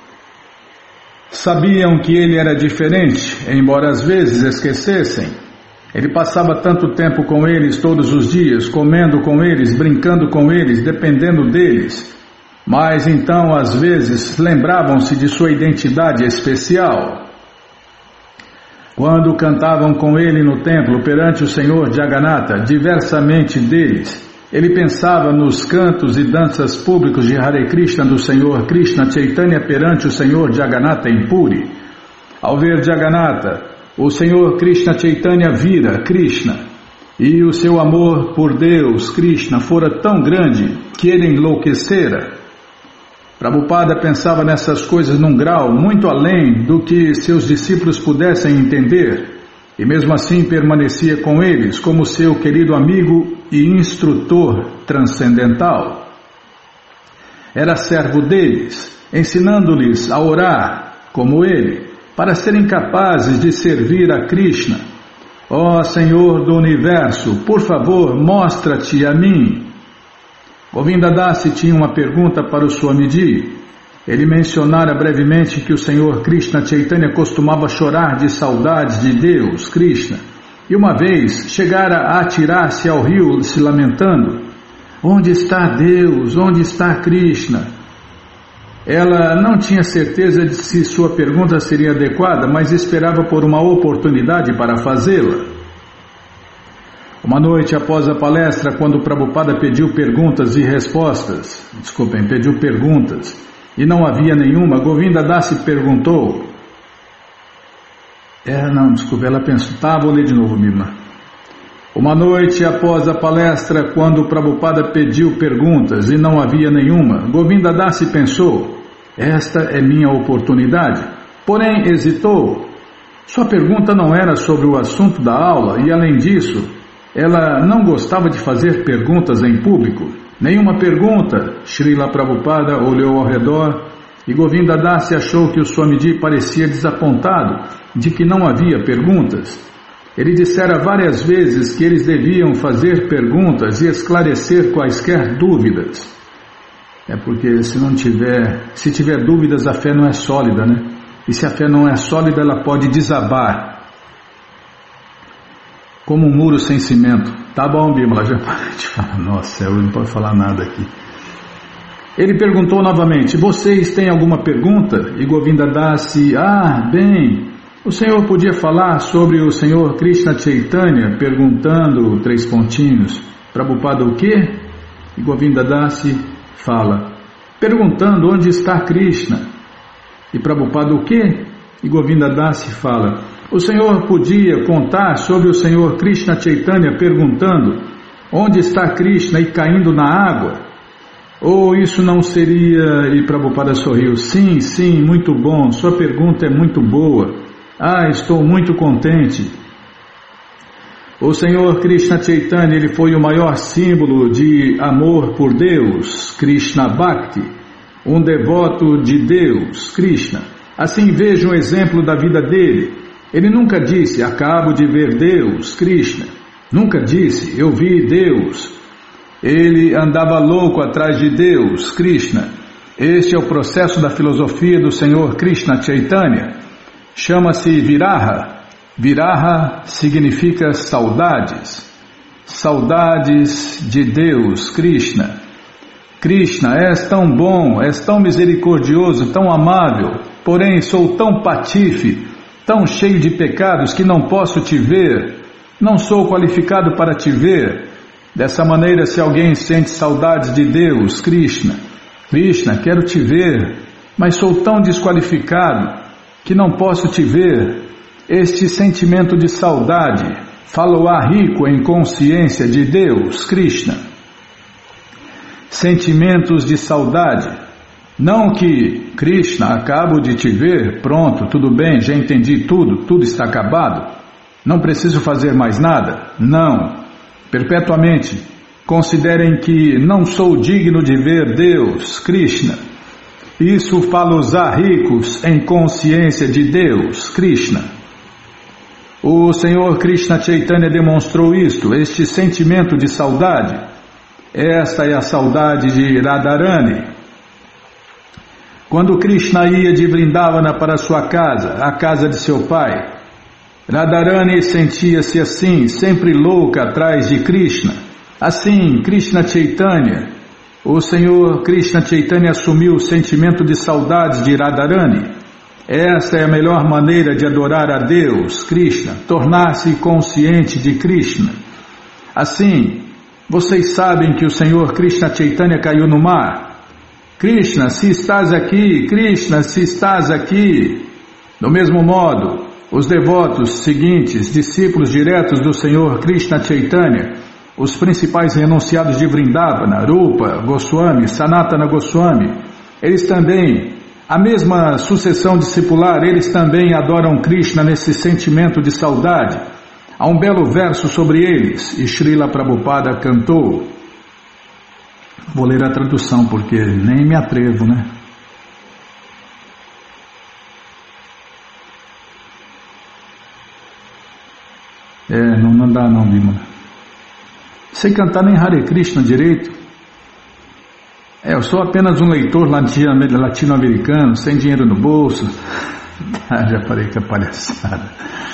[SPEAKER 1] Sabiam que ele era diferente, embora às vezes esquecessem. Ele passava tanto tempo com eles todos os dias, comendo com eles, brincando com eles, dependendo deles. Mas então, às vezes, lembravam-se de sua identidade especial. Quando cantavam com ele no templo perante o Senhor Jagannatha, diversamente deles, ele pensava nos cantos e danças públicos de Hare Krishna do Senhor Krishna Chaitanya perante o Senhor Jagannatha em Puri. Ao ver Jagannatha, o Senhor Krishna Chaitanya vira Krishna, e o seu amor por Deus, Krishna, fora tão grande que ele enlouquecera. Prabhupada pensava nessas coisas num grau muito além do que seus discípulos pudessem entender, e mesmo assim permanecia com eles como seu querido amigo e instrutor transcendental. Era servo deles, ensinando-lhes a orar como ele, para serem capazes de servir a Krishna. Ó Senhor do Universo, por favor, mostra-te a mim. Govinda Dasi tinha uma pergunta para o Swamiji. Ele mencionara brevemente que o Senhor Krishna Chaitanya costumava chorar de saudades de Deus, Krishna, e uma vez chegara a atirar-se ao rio se lamentando: onde está Deus? Onde está Krishna? Ela não tinha certeza de se sua pergunta seria adequada, mas esperava por uma oportunidade para fazê-la. Uma noite após a palestra, quando Prabhupada pediu perguntas e não havia nenhuma, Govinda Dasi perguntou. Vou ler de novo, Bima. Uma noite após a palestra, quando Prabhupada pediu perguntas e não havia nenhuma, Govinda Dasi pensou: esta é minha oportunidade. Porém, hesitou. Sua pergunta não era sobre o assunto da aula e, além disso, ela não gostava de fazer perguntas em público. Nenhuma pergunta. Srila Prabhupada olhou ao redor e Govinda Dasi achou que o Swamiji parecia desapontado de que não havia perguntas. Ele dissera várias vezes que eles deviam fazer perguntas e esclarecer quaisquer dúvidas. É porque se tiver dúvidas, a fé não é sólida, né? E se a fé não é sólida, ela pode desabar como um muro sem cimento. Tá bom, Bimala, já para de falar. Nossa, eu não posso falar nada aqui. Ele perguntou novamente: vocês têm alguma pergunta? E Govinda Dasi: bem, o senhor podia falar sobre o senhor Krishna Chaitanya? Perguntando, Prabhupada o quê? E Govinda Dasi fala: perguntando onde está Krishna. E Prabhupada o quê? E Govinda Dasi fala: o senhor podia contar sobre o senhor Krishna Chaitanya perguntando onde está Krishna e caindo na água? Ou isso não seria... E Prabhupada sorriu: sim, muito bom, sua pergunta é muito boa. Estou muito contente. O senhor Krishna Chaitanya, ele foi o maior símbolo de amor por Deus, Krishna Bhakti, um devoto de Deus, Krishna. Assim veja um exemplo da vida dele. Ele nunca disse: acabo de ver Deus, Krishna. Nunca disse: eu vi Deus. Ele andava louco atrás de Deus, Krishna. Este é o processo da filosofia do Senhor Krishna Chaitanya. Chama-se Viraha. Viraha significa saudades. Saudades de Deus, Krishna. Krishna, és tão bom, és tão misericordioso, tão amável, porém sou tão patife, tão cheio de pecados que não posso te ver, não sou qualificado para te ver. Dessa maneira, se alguém sente saudades de Deus, Krishna, quero te ver, mas sou tão desqualificado que não posso te ver. Este sentimento de saudade falo-á rico em consciência de Deus, Krishna. Sentimentos de saudade. Não que, Krishna, acabo de te ver, pronto, tudo bem, já entendi tudo está acabado, não preciso fazer mais nada. Não, perpetuamente, considerem que não sou digno de ver Deus, Krishna. Isso falo-á ricos em consciência de Deus, Krishna. O Senhor Krishna Chaitanya demonstrou isto, este sentimento de saudade. Esta é a saudade de Radharani. Quando Krishna ia de Vrindavana para sua casa, a casa de seu pai, Radharani sentia-se assim, sempre louca atrás de Krishna. Assim, Krishna Chaitanya, o Senhor Krishna Chaitanya assumiu o sentimento de saudades de Radharani. Essa é a melhor maneira de adorar a Deus, Krishna, tornar-se consciente de Krishna. Assim, vocês sabem que o Senhor Krishna Chaitanya caiu no mar. Krishna, se estás aqui, Krishna, se estás aqui. Do mesmo modo, os devotos seguintes, discípulos diretos do Senhor Krishna Chaitanya, os principais renunciados de Vrindavana, Rupa Goswami, Sanatana Goswami, eles também, a mesma sucessão discipular, eles também adoram Krishna nesse sentimento de saudade. Há um belo verso sobre eles, e Srila Prabhupada cantou. Vou ler a tradução, porque nem me atrevo, né? Não dá não, Bimala. Sei cantar nem Hare Krishna direito. Eu sou apenas um leitor latino-americano, sem dinheiro no bolso. Já parei que é palhaçada.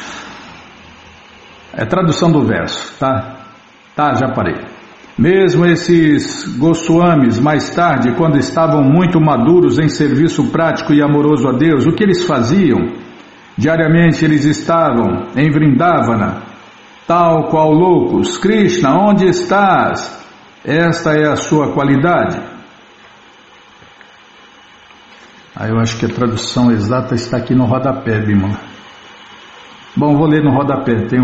[SPEAKER 1] É tradução do verso, tá? Tá, já parei. Mesmo esses Goswamis, mais tarde, quando estavam muito maduros em serviço prático e amoroso a Deus, o que eles faziam? Diariamente eles estavam em Vrindavana, tal qual loucos. Krishna, onde estás? Esta é a sua qualidade. Eu acho que a tradução exata está aqui no rodapé, Bimala. Bom, vou ler no rodapé, tem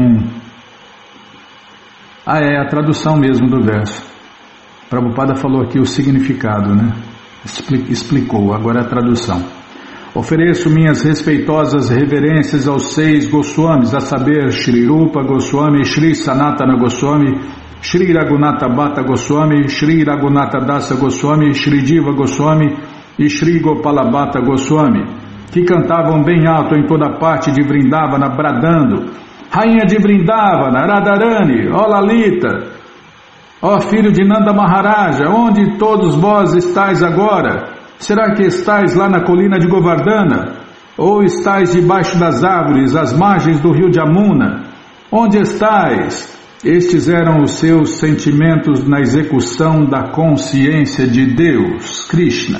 [SPEAKER 1] é a tradução mesmo do verso. Prabhupada falou aqui o significado, né? Explicou, agora é a tradução. Ofereço minhas respeitosas reverências aos 6 Goswamis, a saber, Shri Rupa Goswami, Shri Sanatana Goswami, Shri Raghunatha Bhatta Goswami, Shri Raghunatha Dasa Goswami, Shri Jiva Goswami e Shri Gopala Bhatta Goswami, que cantavam bem alto em toda parte de Vrindavana, bradando: Rainha de Vrindavana, Radharani, ó Lalita, ó filho de Nanda Maharaja, onde todos vós estáis agora? Será que estáis lá na colina de Govardhana? Ou estáis debaixo das árvores, às margens do rio de Amuna? Onde estáis? Estes eram os seus sentimentos na execução da consciência de Deus, Krishna.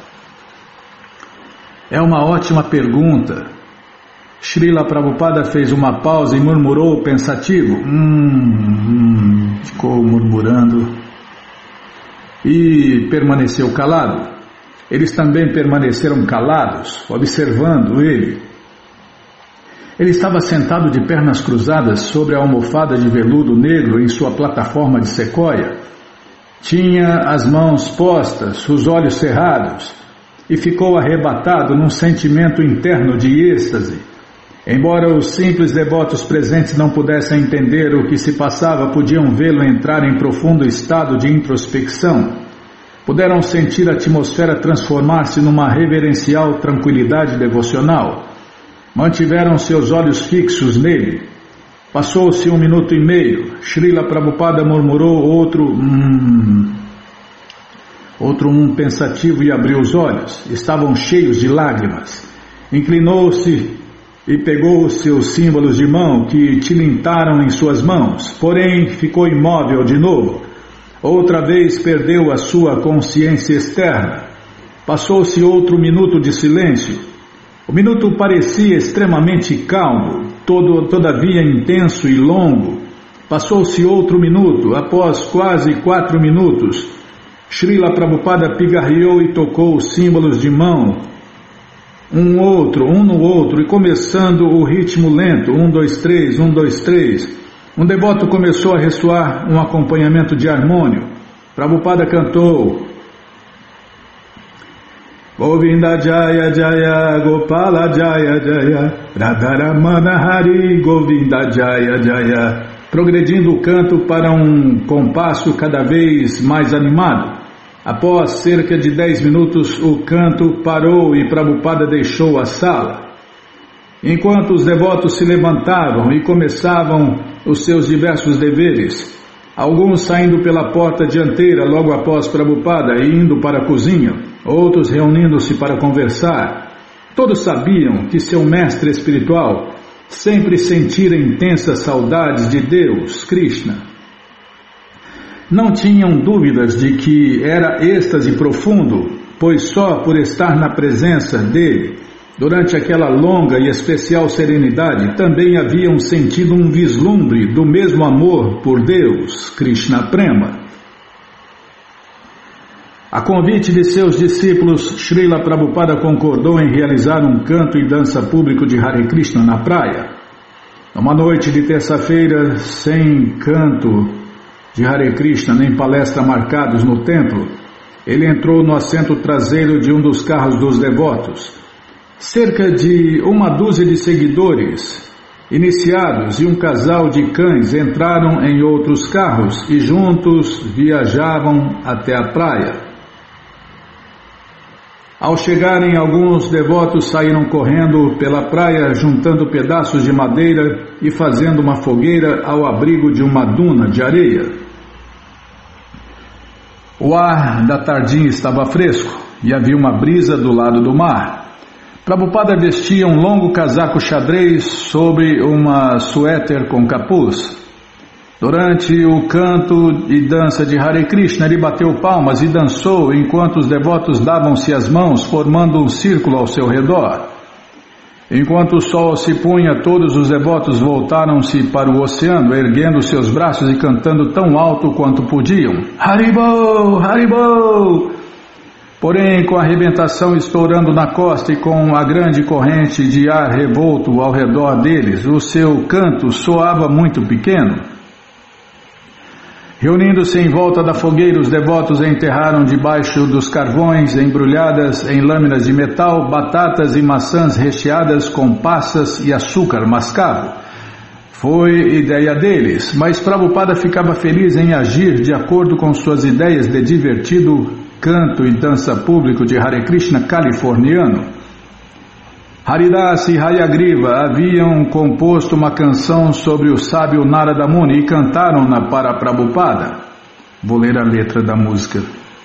[SPEAKER 1] É uma ótima pergunta. Srila Prabhupada fez uma pausa e murmurou pensativo. Ficou murmurando e permaneceu calado. Eles também permaneceram calados, observando ele. Ele estava sentado de pernas cruzadas sobre a almofada de veludo negro em sua plataforma de sequoia. Tinha as mãos postas, os olhos cerrados, e ficou arrebatado num sentimento interno de êxtase. Embora os simples devotos presentes não pudessem entender o que se passava, podiam vê-lo entrar em profundo estado de introspecção. Puderam sentir a atmosfera transformar-se numa reverencial tranquilidade devocional. Mantiveram seus olhos fixos nele. Passou-se 1 minuto e meio. Srila Prabhupada murmurou outro pensativo e abriu os olhos. Estavam cheios de lágrimas. Inclinou-se e pegou os seus símbolos de mão que tilintaram em suas mãos, porém ficou imóvel de novo. Outra vez perdeu a sua consciência externa. Passou-se outro minuto de silêncio. O minuto parecia extremamente calmo, todavia intenso e longo. Passou-se outro minuto. Após quase 4 minutos, Srila Prabhupada pigarreou e tocou os símbolos de mão, um no outro, e começando o ritmo lento, 1, 2, 3, 1, 2, 3. Um devoto começou a ressoar um acompanhamento de harmônio. Prabhupada cantou: Govinda Jaya Jaya, Gopala Jaya Jaya, Radharamana Hari, Govinda Jaya Jaya, progredindo o canto para um compasso cada vez mais animado. Após cerca de 10 minutos, o canto parou e Prabhupada deixou a sala. Enquanto os devotos se levantavam e começavam os seus diversos deveres, alguns saindo pela porta dianteira logo após Prabhupada e indo para a cozinha, outros reunindo-se para conversar, todos sabiam que seu mestre espiritual sempre sentira intensas saudades de Deus, Krishna. Não tinham dúvidas de que era êxtase profundo, pois só por estar na presença dele, durante aquela longa e especial serenidade, também haviam sentido um vislumbre do mesmo amor por Deus, Krishna Prema. A convite de seus discípulos, Srila Prabhupada concordou em realizar um canto e dança público de Hare Krishna na praia. Numa noite de terça-feira, sem canto de Hare Krishna nem palestra marcados no templo, ele entrou no assento traseiro de um dos carros dos devotos. Cerca de uma dúzia de seguidores iniciados e um casal de cães entraram em outros carros e juntos viajavam até a praia. Ao chegarem, alguns devotos saíram correndo pela praia, juntando pedaços de madeira e fazendo uma fogueira ao abrigo de uma duna de areia. O ar da tardinha estava fresco e havia uma brisa do lado do mar. Prabhupada vestia um longo casaco xadrez sobre uma suéter com capuz. Durante o canto e dança de Hare Krishna, ele bateu palmas e dançou enquanto os devotos davam-se as mãos, formando um círculo ao seu redor. Enquanto o sol se punha, todos os devotos voltaram-se para o oceano, erguendo seus braços e cantando tão alto quanto podiam. Haribol! Haribol! Porém, com a arrebentação estourando na costa e com a grande corrente de ar revolto ao redor deles, o seu canto soava muito pequeno. Reunindo-se em volta da fogueira, os devotos enterraram debaixo dos carvões, embrulhadas em lâminas de metal, batatas e maçãs recheadas com passas e açúcar mascavo. Foi ideia deles, mas Prabhupada ficava feliz em agir de acordo com suas ideias de divertido canto e dança público de Hare Krishna californiano. Haridas e Hayagriva haviam composto uma canção sobre o sábio Narada Muni e cantaram-na para Prabhupada. Vou ler a letra da música.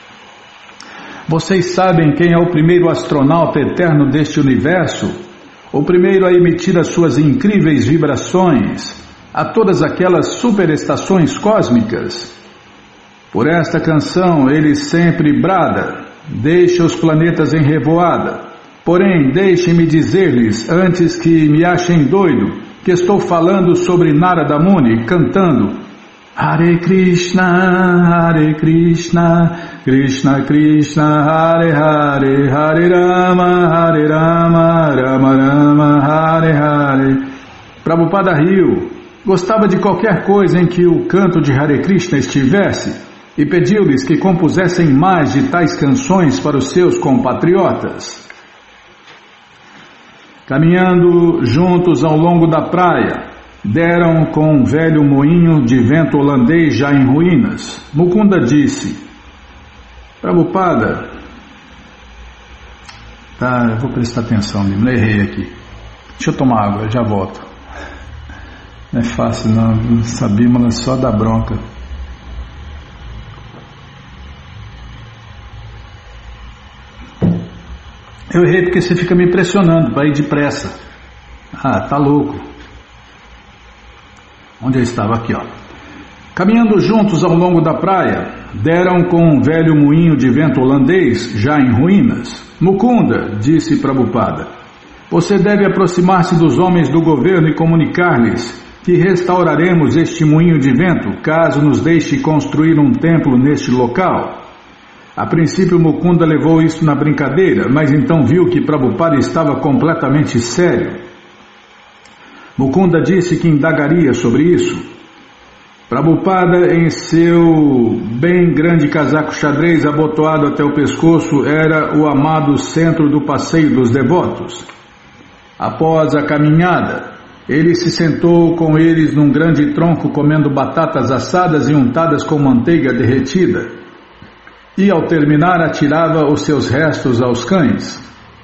[SPEAKER 1] Vocês sabem quem é o primeiro astronauta eterno deste universo? O primeiro a emitir as suas incríveis vibrações a todas aquelas superestações cósmicas. Por esta canção ele sempre brada, deixa os planetas em revoada. Porém, deixem-me dizer-lhes, antes que me achem doido, que estou falando sobre Narada Muni, cantando Hare Krishna, Krishna Krishna, Hare Hare, Hare Rama, Rama Rama, Hare Hare. Prabhupada riu, gostava de qualquer coisa em que o canto de Hare Krishna estivesse, e pediu-lhes que compusessem mais de tais canções para os seus compatriotas. Caminhando juntos ao longo da praia, deram com um velho moinho de vento holandês já em ruínas. Mukunda disse, Prabhupada, eu vou prestar atenção, me errei aqui. Deixa eu tomar água, já volto. Não é fácil não, essa bímola só dá bronca. Eu errei porque você fica me pressionando para ir depressa. Tá louco. Onde eu estava? Aqui, ó. Caminhando juntos ao longo da praia, deram com um velho moinho de vento holandês, já em ruínas. Mukunda, disse Prabhupada, você deve aproximar-se dos homens do governo e comunicar-lhes que restauraremos este moinho de vento, caso nos deixe construir um templo neste local. A princípio Mukunda levou isso na brincadeira, mas então viu que Prabhupada estava completamente sério. Mukunda disse que indagaria sobre isso. Prabhupada, em seu bem grande casaco xadrez abotoado até o pescoço, era o amado centro do passeio dos devotos. Após a caminhada, ele se sentou com eles num grande tronco comendo batatas assadas e untadas com manteiga derretida. E ao terminar atirava os seus restos aos cães.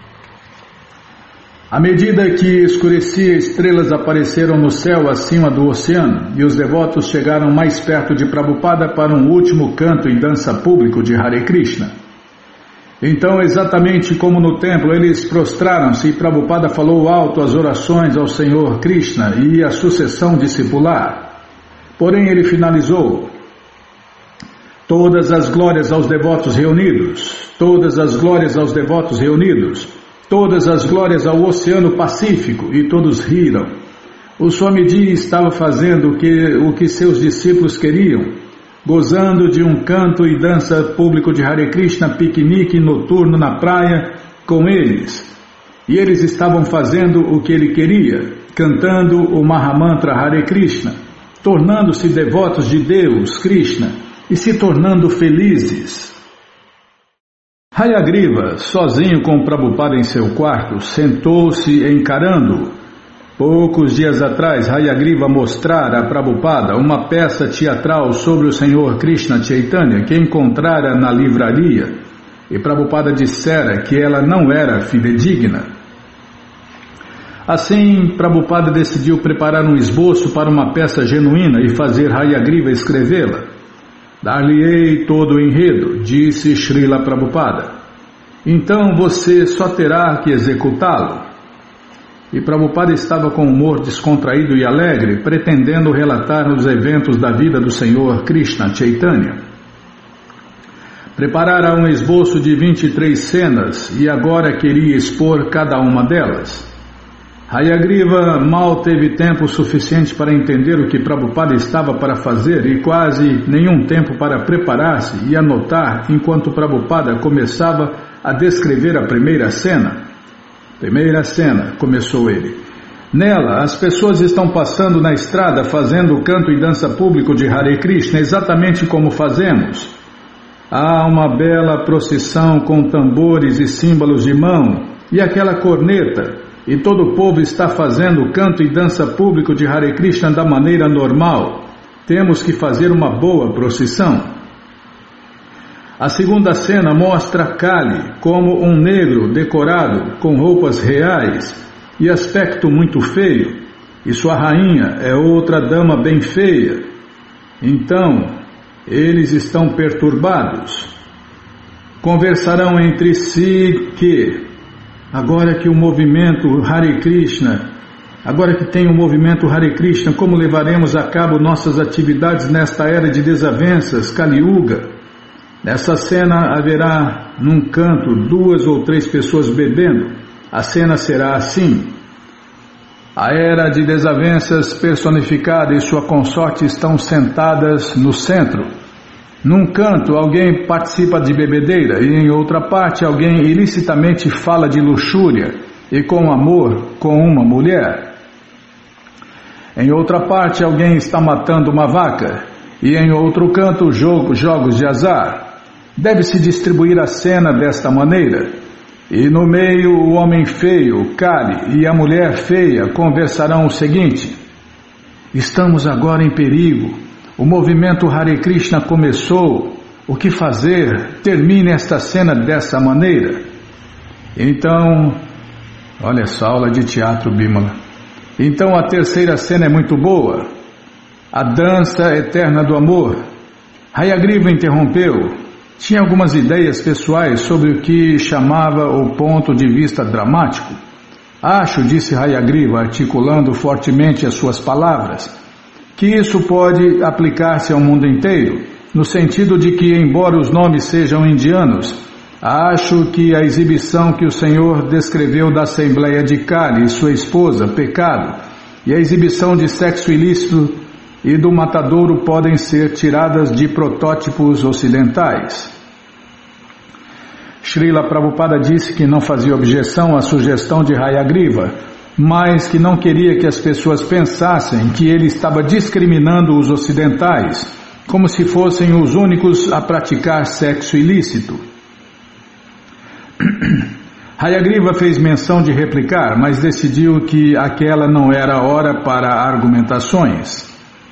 [SPEAKER 1] À medida que escurecia, estrelas apareceram no céu acima do oceano, e os devotos chegaram mais perto de Prabhupada para um último canto e dança público de Hare Krishna. Então, exatamente como no templo, eles prostraram-se e Prabhupada falou alto as orações ao Senhor Krishna e a sucessão discipular. Porém, ele finalizou: todas as glórias aos devotos reunidos, todas as glórias aos devotos reunidos, todas as glórias ao Oceano Pacífico, e todos riram. O Swamiji estava fazendo o que seus discípulos queriam, gozando de um canto e dança público de Hare Krishna, piquenique noturno na praia com eles. E eles estavam fazendo o que ele queria, cantando o Mahamantra Hare Krishna, tornando-se devotos de Deus, Krishna, e se tornando felizes. Hayagriva, sozinho com Prabhupada em seu quarto, sentou-se encarando-o. Poucos dias atrás, Hayagriva mostrara a Prabhupada uma peça teatral sobre o Senhor Krishna Chaitanya que encontrara na livraria, e Prabhupada dissera que ela não era fidedigna. Assim, Prabhupada decidiu preparar um esboço para uma peça genuína e fazer Hayagriva escrevê-la. Dar-lhe-ei todo o enredo, disse Srila Prabhupada. Então você só terá que executá-lo. E Prabhupada estava com humor descontraído e alegre, pretendendo relatar os eventos da vida do Senhor Krishna Chaitanya. Preparara um esboço de 23 cenas e agora queria expor cada uma delas. Hayagriva mal teve tempo suficiente para entender o que Prabhupada estava para fazer e quase nenhum tempo para preparar-se e anotar enquanto Prabhupada começava a descrever a primeira cena. Primeira cena, começou ele. Nela, as pessoas estão passando na estrada fazendo canto e dança público de Hare Krishna, exatamente como fazemos. Há uma bela procissão com tambores e símbolos de mão e aquela corneta, e todo o povo está fazendo canto e dança público de Hare Krishna da maneira normal. Temos que fazer uma boa procissão. A segunda cena mostra Kali como um negro decorado com roupas reais e aspecto muito feio, e sua rainha é outra dama bem feia. Então, eles estão perturbados. Conversarão entre si que, agora que tem o movimento Hare Krishna, como levaremos a cabo nossas atividades nesta era de desavenças, Kali Yuga? Nessa cena haverá, num canto, 2 ou 3 pessoas bebendo. A cena será assim. A era de desavenças personificada e sua consorte estão sentadas no centro. Num canto, alguém participa de bebedeira e em outra parte, alguém ilicitamente fala de luxúria e com amor com uma mulher. Em outra parte, alguém está matando uma vaca e em outro canto, jogos de azar. Deve-se distribuir a cena desta maneira. E no meio, o homem feio, Kali, e a mulher feia conversarão o seguinte: estamos agora em perigo. O movimento Hare Krishna começou. O que fazer? Termine esta cena dessa maneira. Então, olha só, aula de teatro, Bimala. Então a terceira cena é muito boa. A dança eterna do amor. Hayagriva interrompeu. Tinha algumas ideias pessoais sobre o que chamava o ponto de vista dramático. Acho, disse Hayagriva, articulando fortemente as suas palavras, que isso pode aplicar-se ao mundo inteiro, no sentido de que, embora os nomes sejam indianos, acho que a exibição que o Senhor descreveu da Assembleia de Kali e sua esposa, pecado, e a exibição de sexo ilícito e do matadouro podem ser tiradas de protótipos ocidentais. Srila Prabhupada disse que não fazia objeção à sugestão de Hayagriva, mas que não queria que as pessoas pensassem que ele estava discriminando os ocidentais, como se fossem os únicos a praticar sexo ilícito. Hayagriva fez menção de replicar, mas decidiu que aquela não era a hora para argumentações.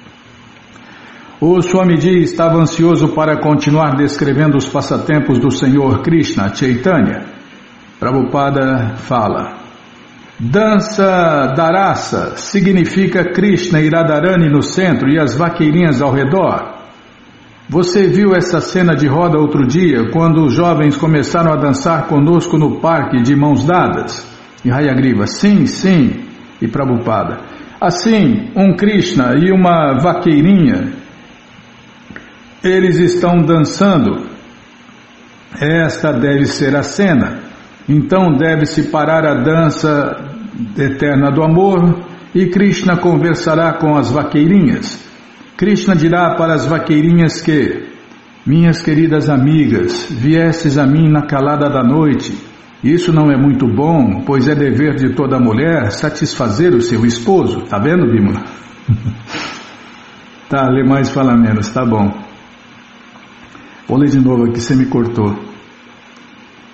[SPEAKER 1] O Swamiji estava ansioso para continuar descrevendo os passatempos do Senhor Krishna Chaitanya. Prabhupada fala: dança darasa significa Krishna e Radharani no centro e as vaqueirinhas ao redor. Você viu essa cena de roda outro dia, quando os jovens começaram a dançar conosco no parque de mãos dadas? E Hayagriva: sim, sim. E Prabhupada: assim, um Krishna e uma vaqueirinha, eles estão dançando. Esta deve ser a cena. Então deve-se parar a dança eterna do amor e Krishna conversará com as vaqueirinhas. Krishna dirá para as vaqueirinhas que: minhas queridas amigas, viestes a mim na calada da noite. Isso não é muito bom, pois é dever de toda mulher satisfazer o seu esposo. Tá vendo, Bimala? Tá, lê mais, fala menos, tá bom. Vou ler de novo aqui, você me cortou.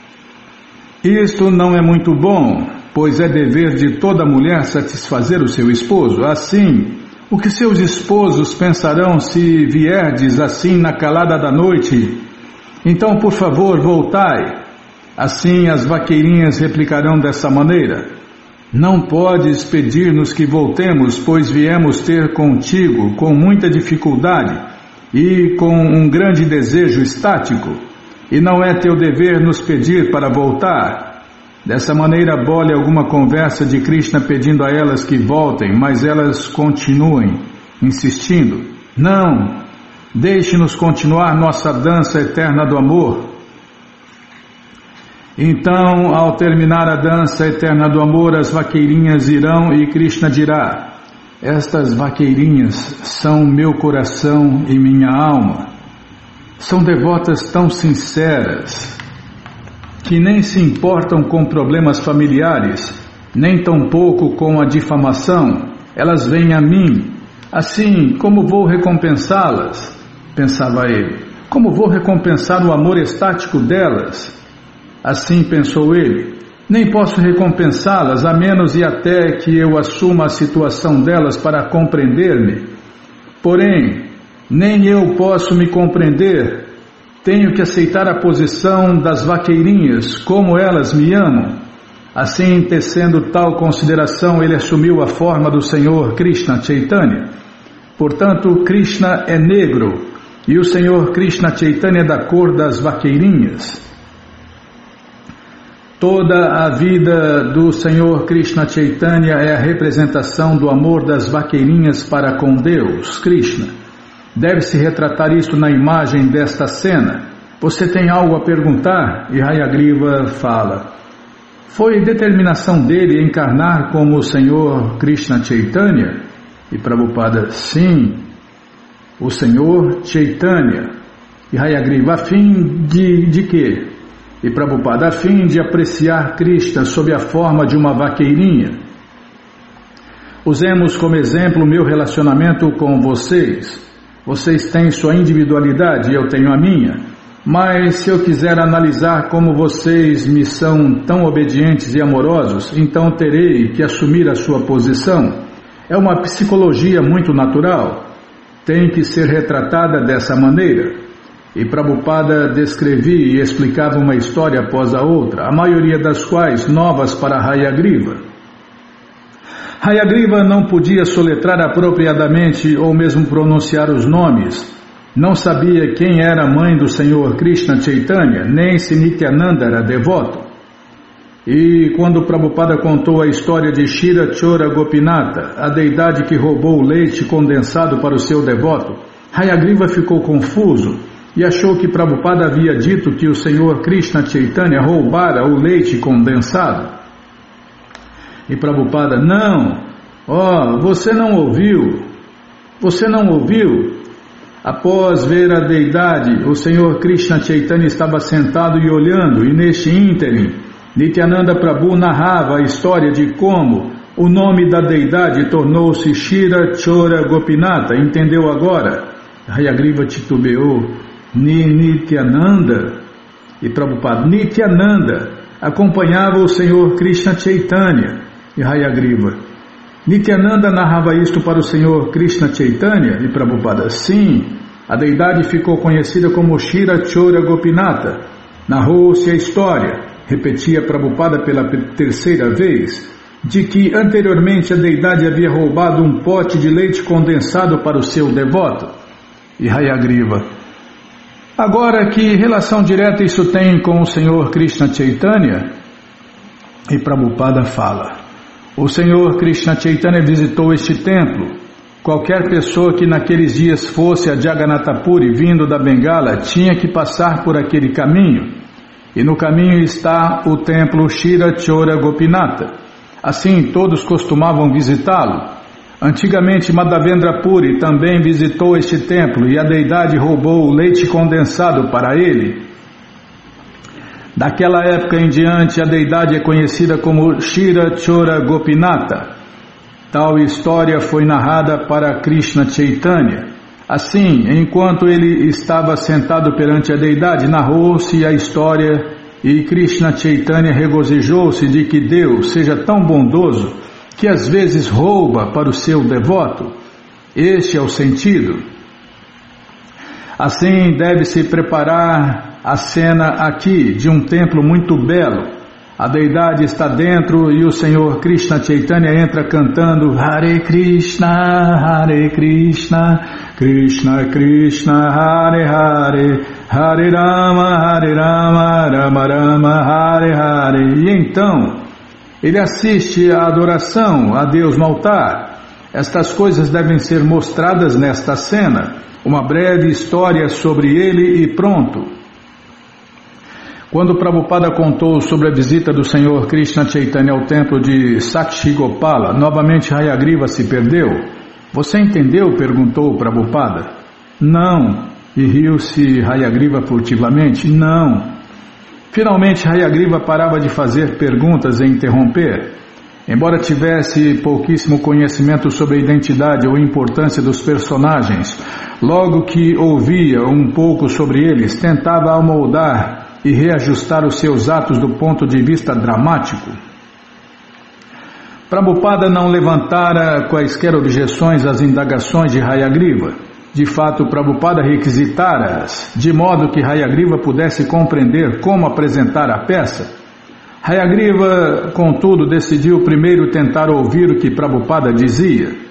[SPEAKER 1] Isto não é muito bom, pois é dever de toda mulher satisfazer o seu esposo. Assim, o que seus esposos pensarão se vierdes assim na calada da noite? Então, por favor, voltai. Assim as vaqueirinhas replicarão dessa maneira: não podes pedir-nos que voltemos, pois viemos ter contigo com muita dificuldade e com um grande desejo estático, e não é teu dever nos pedir para voltar. Dessa maneira bole alguma conversa de Krishna pedindo a elas que voltem, mas elas continuem insistindo: não, deixe-nos continuar nossa dança eterna do amor. Então, ao terminar a dança eterna do amor, as vaqueirinhas irão e Krishna dirá: estas vaqueirinhas são meu coração e minha alma. São devotas tão sinceras que nem se importam com problemas familiares, nem tampouco com a difamação. Elas vêm a mim. Assim, como vou recompensá-las? Pensava ele. Como vou recompensar o amor estático delas? Assim pensou ele, nem posso recompensá-las a menos e até que eu assuma a situação delas para compreender-me. Porém, nem eu posso me compreender, tenho que aceitar a posição das vaqueirinhas, como elas me amam. Assim, tecendo tal consideração, ele assumiu a forma do Senhor Krishna Chaitanya. Portanto, Krishna é negro e o Senhor Krishna Chaitanya é da cor das vaqueirinhas. Toda a vida do Senhor Krishna Chaitanya é a representação do amor das vaqueirinhas para com Deus, Krishna. Deve-se retratar isso na imagem desta cena. Você tem algo a perguntar? E Hayagriva fala: foi determinação dele encarnar como o Senhor Krishna Chaitanya? E Prabhupada: sim, o Senhor Chaitanya. E Hayagriva: a fim de quê? E Prabhupada: a fim de apreciar Krishna sob a forma de uma vaqueirinha. Usemos como exemplo o meu relacionamento com vocês. Vocês têm sua individualidade e eu tenho a minha. Mas se eu quiser analisar como vocês me são tão obedientes e amorosos, então terei que assumir a sua posição. É uma psicologia muito natural. Tem que ser retratada dessa maneira. E Prabhupada descrevia e explicava uma história após a outra, a maioria das quais novas para Hayagriva. Hayagriva não podia soletrar apropriadamente ou mesmo pronunciar os nomes. Não sabia quem era a mãe do Senhor Krishna Chaitanya, nem se Nityananda era devoto. E quando Prabhupada contou a história de Shira Chora Gopinata, a deidade que roubou o leite condensado para o seu devoto, Hayagriva ficou confuso e achou que Prabhupada havia dito que o Senhor Krishna Chaitanya roubara o leite condensado. E Prabhupada: não, você não ouviu. Após ver a deidade, o Senhor Krishna Chaitanya estava sentado e olhando, e neste ínterim, Nityananda Prabhu narrava a história de como o nome da deidade tornou-se Shira Chora Gopinata. Entendeu agora? Hayagriva titubeou: Nityananda? E Prabhupada: Nityananda acompanhava o Senhor Krishna Chaitanya. E Hayagriva: Nityananda narrava isto para o Senhor Krishna Chaitanya? E Prabhupada: sim, a deidade ficou conhecida como Shira Chora Gopinata. Narrou-se a história, repetia Prabhupada pela terceira vez, de que anteriormente a deidade havia roubado um pote de leite condensado para o seu devoto. E Hayagriva: agora, que relação direta isso tem com o Senhor Krishna Chaitanya? E Prabhupada fala: o Senhor Krishna Chaitanya visitou este templo. Qualquer pessoa que naqueles dias fosse a Jagannatha Puri vindo da Bengala tinha que passar por aquele caminho. E no caminho está o templo Shira Chora Gopinata. Assim todos costumavam visitá-lo. Antigamente Madhavendra Puri também visitou este templo e a deidade roubou o leite condensado para ele. Daquela época em diante a deidade é conhecida como Shira Chora Gopinata. Tal história foi narrada para Krishna Chaitanya. Assim, enquanto ele estava sentado perante a deidade, narrou-se a história e Krishna Chaitanya regozijou-se de que Deus seja tão bondoso que às vezes rouba para o seu devoto. Este é o sentido. Assim deve-se preparar a cena aqui de um templo muito belo. A deidade está dentro e o Senhor Krishna Chaitanya entra cantando Hare Krishna, Krishna Krishna, Hare Hare, Hare Rama, Rama Rama, Hare Hare. E então ele assiste à adoração a Deus no altar. Estas coisas devem ser mostradas nesta cena, uma breve história sobre ele e pronto. Quando Prabhupada contou sobre a visita do Senhor Krishna Chaitanya ao templo de Sakshigopala, novamente Hayagriva se perdeu. Você entendeu? Perguntou Prabhupada. Não. E riu-se Hayagriva furtivamente. Não. Finalmente Hayagriva parava de fazer perguntas e interromper. Embora tivesse pouquíssimo conhecimento sobre a identidade ou importância dos personagens, logo que ouvia um pouco sobre eles, tentava amoldar e reajustar os seus atos do ponto de vista dramático. Prabhupada não levantara quaisquer objeções às indagações de Hayagriva. De fato, Prabhupada requisitara-as, de modo que Hayagriva pudesse compreender como apresentar a peça. Hayagriva, contudo, decidiu primeiro tentar ouvir o que Prabhupada dizia.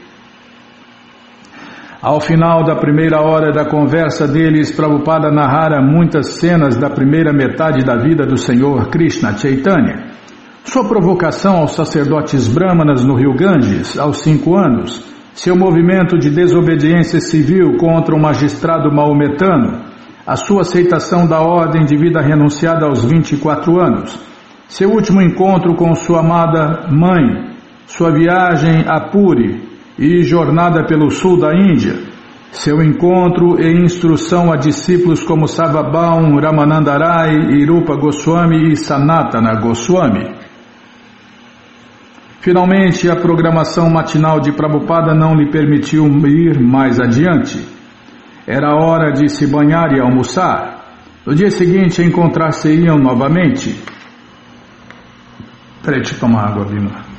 [SPEAKER 1] Ao final da primeira hora da conversa deles, Prabhupada narrara muitas cenas da primeira metade da vida do Senhor Krishna Chaitanya. Sua provocação aos sacerdotes brahmanas no rio Ganges, aos 5 anos, seu movimento de desobediência civil contra um magistrado maometano, a sua aceitação da ordem de vida renunciada aos 24 anos, seu último encontro com sua amada mãe, sua viagem a Puri e jornada pelo sul da Índia, seu encontro e instrução a discípulos como Sarvabhaum, Ramananda Rai, Irupa Goswami e Sanatana Goswami. Finalmente, a programação matinal de Prabhupada não lhe permitiu ir mais adiante. Era hora de se banhar e almoçar. No dia seguinte, encontrar-se-iam novamente. Peraí, deixa eu tomar água, Bima.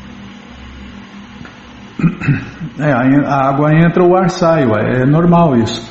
[SPEAKER 1] A água entra, o ar sai, é normal isso.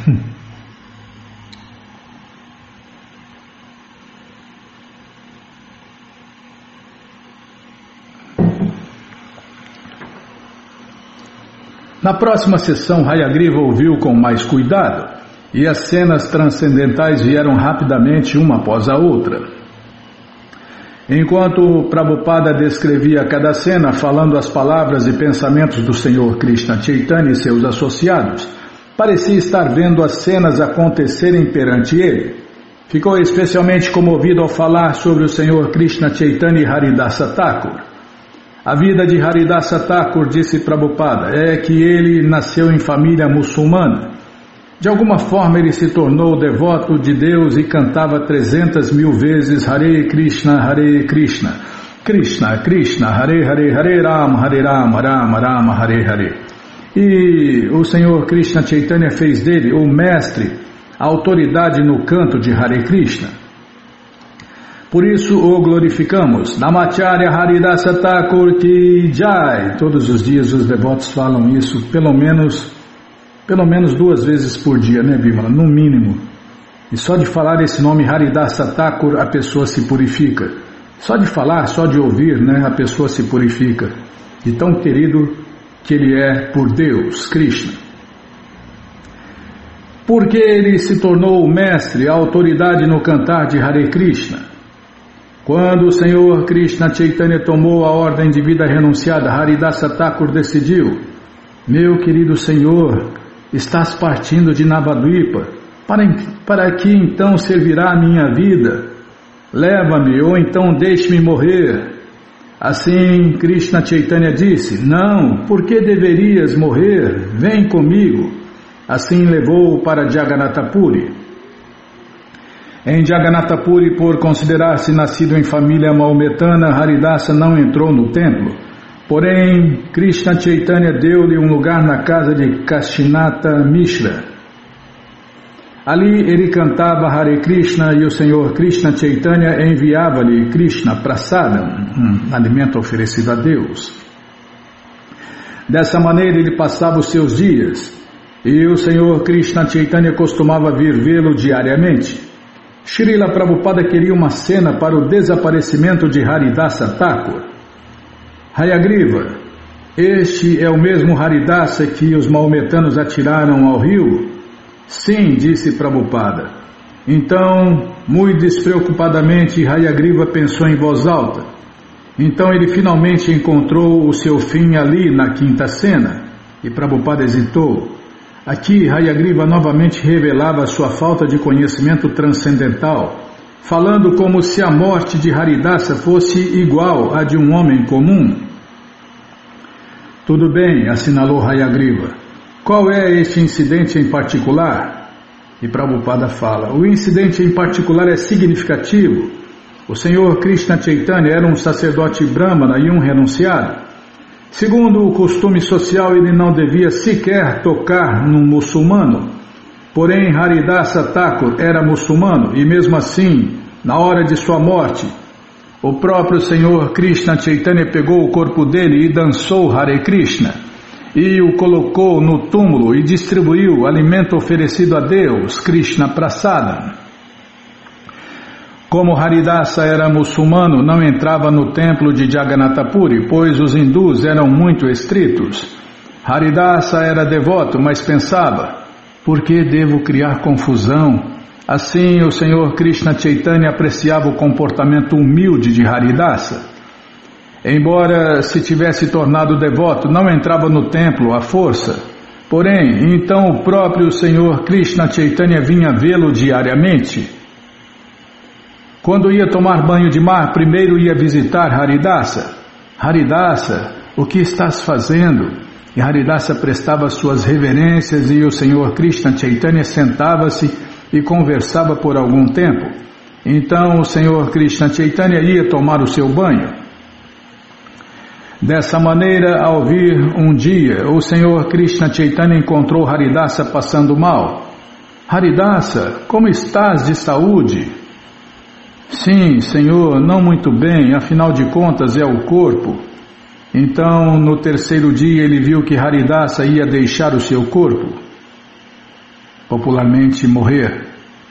[SPEAKER 1] Na próxima sessão, Hayagriva ouviu com mais cuidado, e as cenas transcendentais vieram rapidamente uma após a outra. Enquanto Prabhupada descrevia cada cena, falando as palavras e pensamentos do Senhor Krishna Chaitanya e seus associados, parecia estar vendo as cenas acontecerem perante ele. Ficou especialmente comovido ao falar sobre o Senhor Krishna Chaitanya e Haridasa Thakur. A vida de Haridasa Thakur, disse Prabhupada, é que ele nasceu em família muçulmana. De alguma forma ele se tornou devoto de Deus e cantava 300.000 vezes Hare Krishna, Krishna Krishna, Hare Hare, Hare Rama, Rama Rama, Hare Hare. E o Senhor Krishna Chaitanya fez dele o mestre, a autoridade no canto de Hare Krishna. Por isso o glorificamos. Namacharya Haridasa Thakur Ki Jai. Todos os dias os devotos falam isso, pelo menos 2 vezes por dia, né, Bimala? No mínimo. E só de falar esse nome Haridasa Thakur, a pessoa se purifica. Só de falar, só de ouvir, né, a pessoa se purifica. E tão querido que ele é por Deus, Krishna. Porque ele se tornou o mestre, a autoridade no cantar de Hare Krishna. Quando o Senhor Krishna Chaitanya tomou a ordem de vida renunciada, Haridasa Thakur decidiu: meu querido Senhor, estás partindo de Navadvipa, para que então servirá a minha vida? Leva-me, ou então deixe-me morrer. Assim Krishna Chaitanya disse: não, por que deverias morrer? Vem comigo. Assim levou-o para Jagannatha Puri. Em Jagannatha Puri, por considerar-se nascido em família maometana, Haridasa não entrou no templo. Porém, Krishna Chaitanya deu-lhe um lugar na casa de Kashinatha Mishra. Ali ele cantava Hare Krishna e o Senhor Krishna Chaitanya enviava-lhe Krishna Prasadam, alimento oferecido a Deus. Dessa maneira ele passava os seus dias e o Senhor Krishna Chaitanya costumava vir vê-lo diariamente. Srila Prabhupada queria uma cena para o desaparecimento de Haridasa Thakur. Hayagriva, este é o mesmo Haridasa que os maometanos atiraram ao rio? Sim, disse Prabhupada. Então, muito despreocupadamente, Hayagriva pensou em voz alta. Então ele finalmente encontrou o seu fim ali na quinta cena. E Prabhupada hesitou. Aqui, Hayagriva novamente revelava sua falta de conhecimento transcendental, falando como se a morte de Haridasa fosse igual à de um homem comum. Tudo bem, assinalou Hayagriva. Qual é este incidente em particular? E Prabhupada fala, o incidente em particular é significativo. O Senhor Krishna Chaitanya era um sacerdote brahmana e um renunciado. Segundo o costume social, ele não devia sequer tocar num muçulmano. Porém, Haridasa Thakur era muçulmano e mesmo assim, na hora de sua morte, o próprio Senhor Krishna Chaitanya pegou o corpo dele e dançou Hare Krishna e o colocou no túmulo e distribuiu alimento oferecido a Deus, Krishna Prasadam. Como Haridasa era muçulmano, não entrava no templo de Jagannath Puri, pois os hindus eram muito estritos. Haridasa era devoto, mas pensava, por que devo criar confusão? Assim, o Senhor Krishna Chaitanya apreciava o comportamento humilde de Haridasa. Embora se tivesse tornado devoto, não entrava no templo à força. Porém, então o próprio Senhor Krishna Chaitanya vinha vê-lo diariamente. Quando ia tomar banho de mar, primeiro ia visitar Haridasa. Haridasa, o que estás fazendo? E Haridasa prestava suas reverências e o Senhor Krishna Chaitanya sentava-se e conversava por algum tempo. Então o Senhor Krishna Chaitanya ia tomar o seu banho. Dessa maneira, ao vir um dia, o Senhor Krishna Chaitanya encontrou Haridasa passando mal. Haridasa, como estás de saúde? Sim, Senhor, não muito bem, afinal de contas é o corpo. Então, no terceiro dia, ele viu que Haridasa ia deixar o seu corpo, popularmente morrer.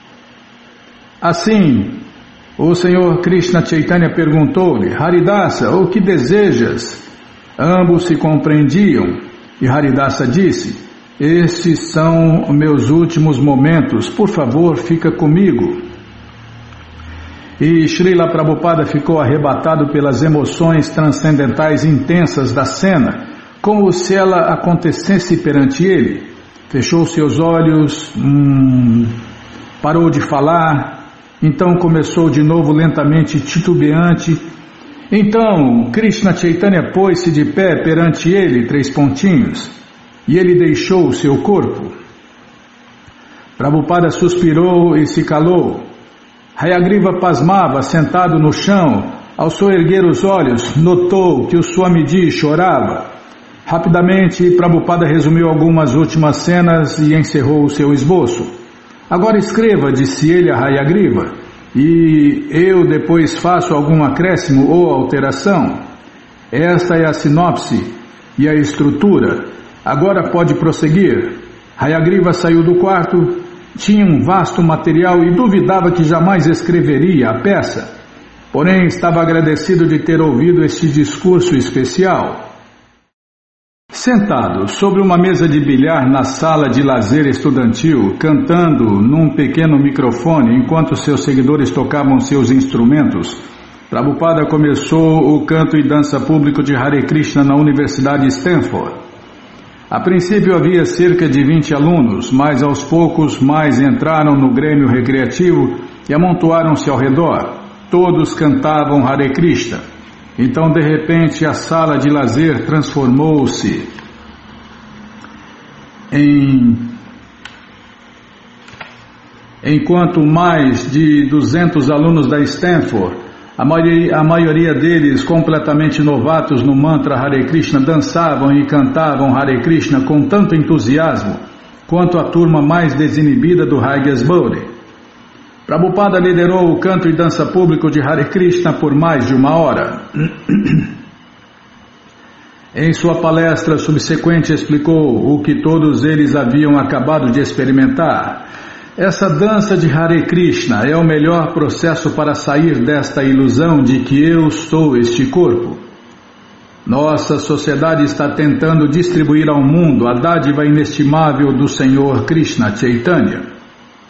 [SPEAKER 1] Assim, o Senhor Krishna Chaitanya perguntou-lhe, Haridasa, o que desejas? Ambos se compreendiam e Haridasa disse, estes são meus últimos momentos, por favor, fica comigo. E Srila Prabhupada ficou arrebatado pelas emoções transcendentais intensas da cena, como se ela acontecesse perante ele. Fechou seus olhos, parou de falar, então começou de novo lentamente titubeante. Então Krishna Chaitanya pôs-se de pé perante ele, 3 pontinhos, e ele deixou o seu corpo. Prabhupada suspirou e se calou. Hayagriva pasmava, sentado no chão. Ao soerguer os olhos, notou que o Swamiji chorava. Rapidamente, Prabhupada resumiu algumas últimas cenas e encerrou o seu esboço. Agora escreva, disse ele a Hayagriva, e eu depois faço algum acréscimo ou alteração. Esta é a sinopse e a estrutura. Agora pode prosseguir. Hayagriva saiu do quarto. Tinha um vasto material e duvidava que jamais escreveria a peça. Porém, estava agradecido de ter ouvido este discurso especial. Sentado sobre uma mesa de bilhar na sala de lazer estudantil, cantando num pequeno microfone enquanto seus seguidores tocavam seus instrumentos, Prabhupada começou o canto e dança público de Hare Krishna na Universidade de Stanford. A princípio havia cerca de 20 alunos, mas aos poucos mais entraram no grêmio recreativo e amontoaram-se ao redor. Todos cantavam Hare Krishna. Então, de repente, a sala de lazer transformou-se Enquanto mais de 200 alunos da Stanford, a maioria deles completamente novatos no mantra Hare Krishna, dançavam e cantavam Hare Krishna com tanto entusiasmo quanto a turma mais desinibida do Rajasburi. Prabhupada liderou o canto e dança público de Hare Krishna por mais de 1 hora. Em sua palestra subsequente explicou o que todos eles haviam acabado de experimentar. Essa dança de Hare Krishna é o melhor processo para sair desta ilusão de que eu sou este corpo. Nossa sociedade está tentando distribuir ao mundo a dádiva inestimável do Senhor Krishna Chaitanya.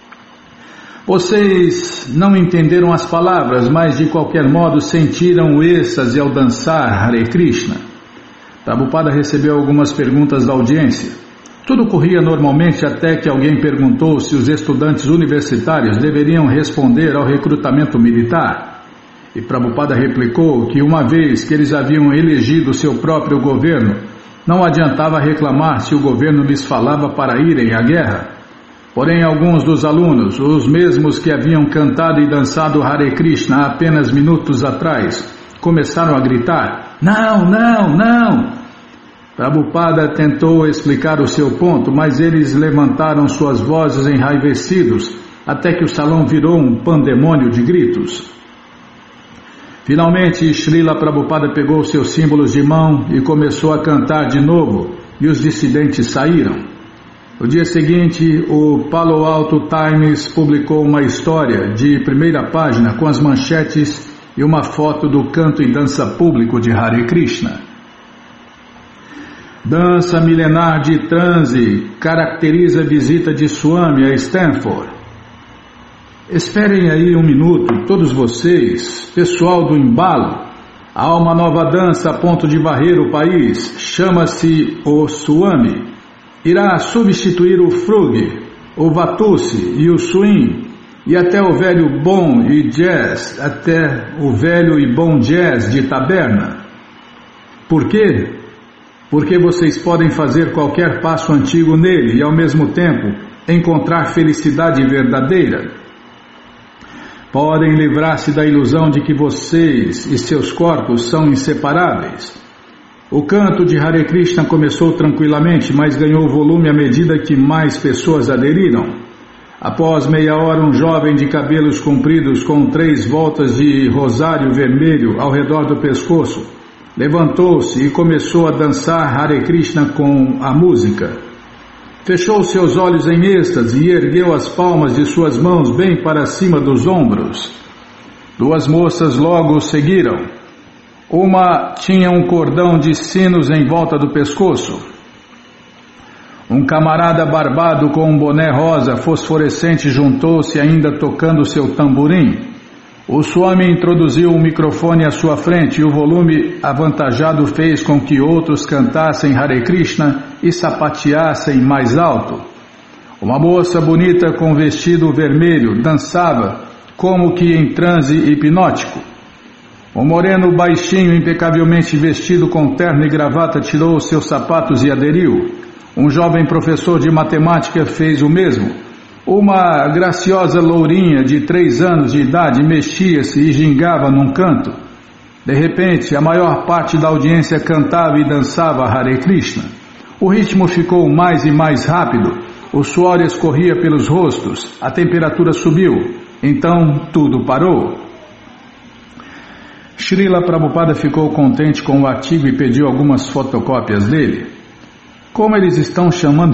[SPEAKER 1] Vocês não entenderam as palavras, mas de qualquer modo sentiram o êxtase ao dançar Hare Krishna. Prabhupada recebeu algumas perguntas da audiência. Tudo corria normalmente até que alguém perguntou se os estudantes universitários deveriam responder ao recrutamento militar. E Prabhupada replicou que uma vez que eles haviam elegido seu próprio governo, não adiantava reclamar se o governo lhes falava para irem à guerra. Porém, alguns dos alunos, os mesmos que haviam cantado e dançado Hare Krishna há apenas minutos atrás, começaram a gritar: "Não, não, não!" Prabhupada tentou explicar o seu ponto, mas eles levantaram suas vozes enraivecidos, até que o salão virou um pandemônio de gritos. Finalmente, Srila Prabhupada pegou seus símbolos de mão e começou a cantar de novo, e os dissidentes saíram. No dia seguinte, o Palo Alto Times publicou uma história de primeira página com as manchetes e uma foto do canto e dança público de Hare Krishna. Dança milenar de transe caracteriza a visita de Swami a Stanford. Esperem aí um minuto, todos vocês, pessoal do embalo. Há uma nova dança a ponto de varrer o país, chama-se o Swami. Irá substituir o Frug, o Vatusi e o Swing, e até o velho bom e jazz, até o velho e bom jazz de taberna. Por quê? Porque vocês podem fazer qualquer passo antigo nele e ao mesmo tempo encontrar felicidade verdadeira. Podem livrar-se da ilusão de que vocês e seus corpos são inseparáveis. O canto de Hare Krishna começou tranquilamente, mas ganhou volume à medida que mais pessoas aderiram. Após meia hora, um jovem de cabelos compridos com 3 voltas de rosário vermelho ao redor do pescoço levantou-se e começou a dançar Hare Krishna com a música. Fechou seus olhos em êxtase e ergueu as palmas de suas mãos bem para cima dos ombros. 2 moças logo seguiram. Uma tinha um cordão de sinos em volta do pescoço. Um camarada barbado com um boné rosa fosforescente juntou-se ainda tocando seu tamborim. O Swami introduziu um microfone à sua frente e o volume avantajado fez com que outros cantassem Hare Krishna e sapateassem mais alto. Uma moça bonita com vestido vermelho dançava como que em transe hipnótico. Um moreno baixinho, impecavelmente vestido com terno e gravata, tirou seus sapatos e aderiu. Um jovem professor de matemática fez o mesmo. Uma graciosa lourinha de 3 anos de idade mexia-se e gingava num canto. De repente, a maior parte da audiência cantava e dançava Hare Krishna. O ritmo ficou mais e mais rápido. O suor escorria pelos rostos. A temperatura subiu. Então, tudo parou. Srila Prabhupada ficou contente com o artigo e pediu algumas fotocópias dele. Como eles estão chamando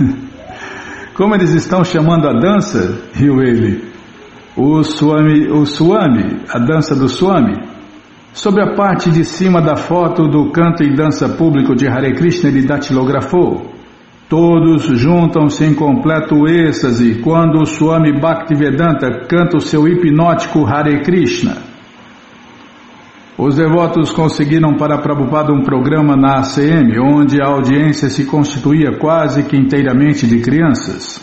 [SPEAKER 1] a dança? Riu ele. O Swami, a dança do Swami. Sobre a parte de cima da foto do canto e dança público de Hare Krishna, ele datilografou. Todos juntam-se em completo êxtase quando o Swami Bhaktivedanta canta o seu hipnótico Hare Krishna. Os devotos conseguiram para Prabhupada um programa na ACM, onde a audiência se constituía quase que inteiramente de crianças.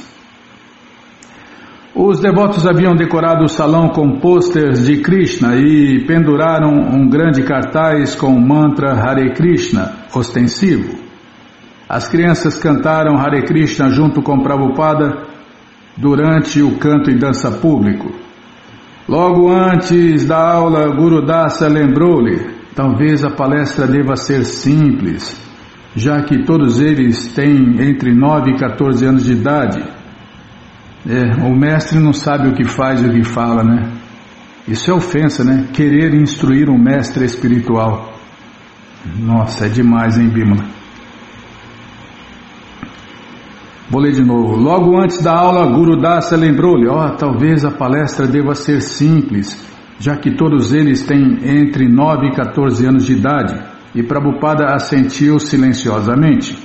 [SPEAKER 1] Os devotos haviam decorado o salão com pôsteres de Krishna e penduraram um grande cartaz com o mantra Hare Krishna, ostensivo. As crianças cantaram Hare Krishna junto com Prabhupada durante o canto e dança público. Logo antes da aula, Guru Dasa lembrou-lhe: talvez a palestra deva ser simples. já que todos eles têm entre 9 e 14 anos de idade. O mestre não sabe o que faz e o que fala, né? Isso é ofensa, né? Querer instruir um mestre espiritual. Nossa, é demais, hein, Bímola? Vou ler de novo. Logo antes da aula, Guru Dasa lembrou-lhe: talvez a palestra deva ser simples, já que todos eles têm entre 9 e 14 anos de idade. E Prabhupada assentiu silenciosamente.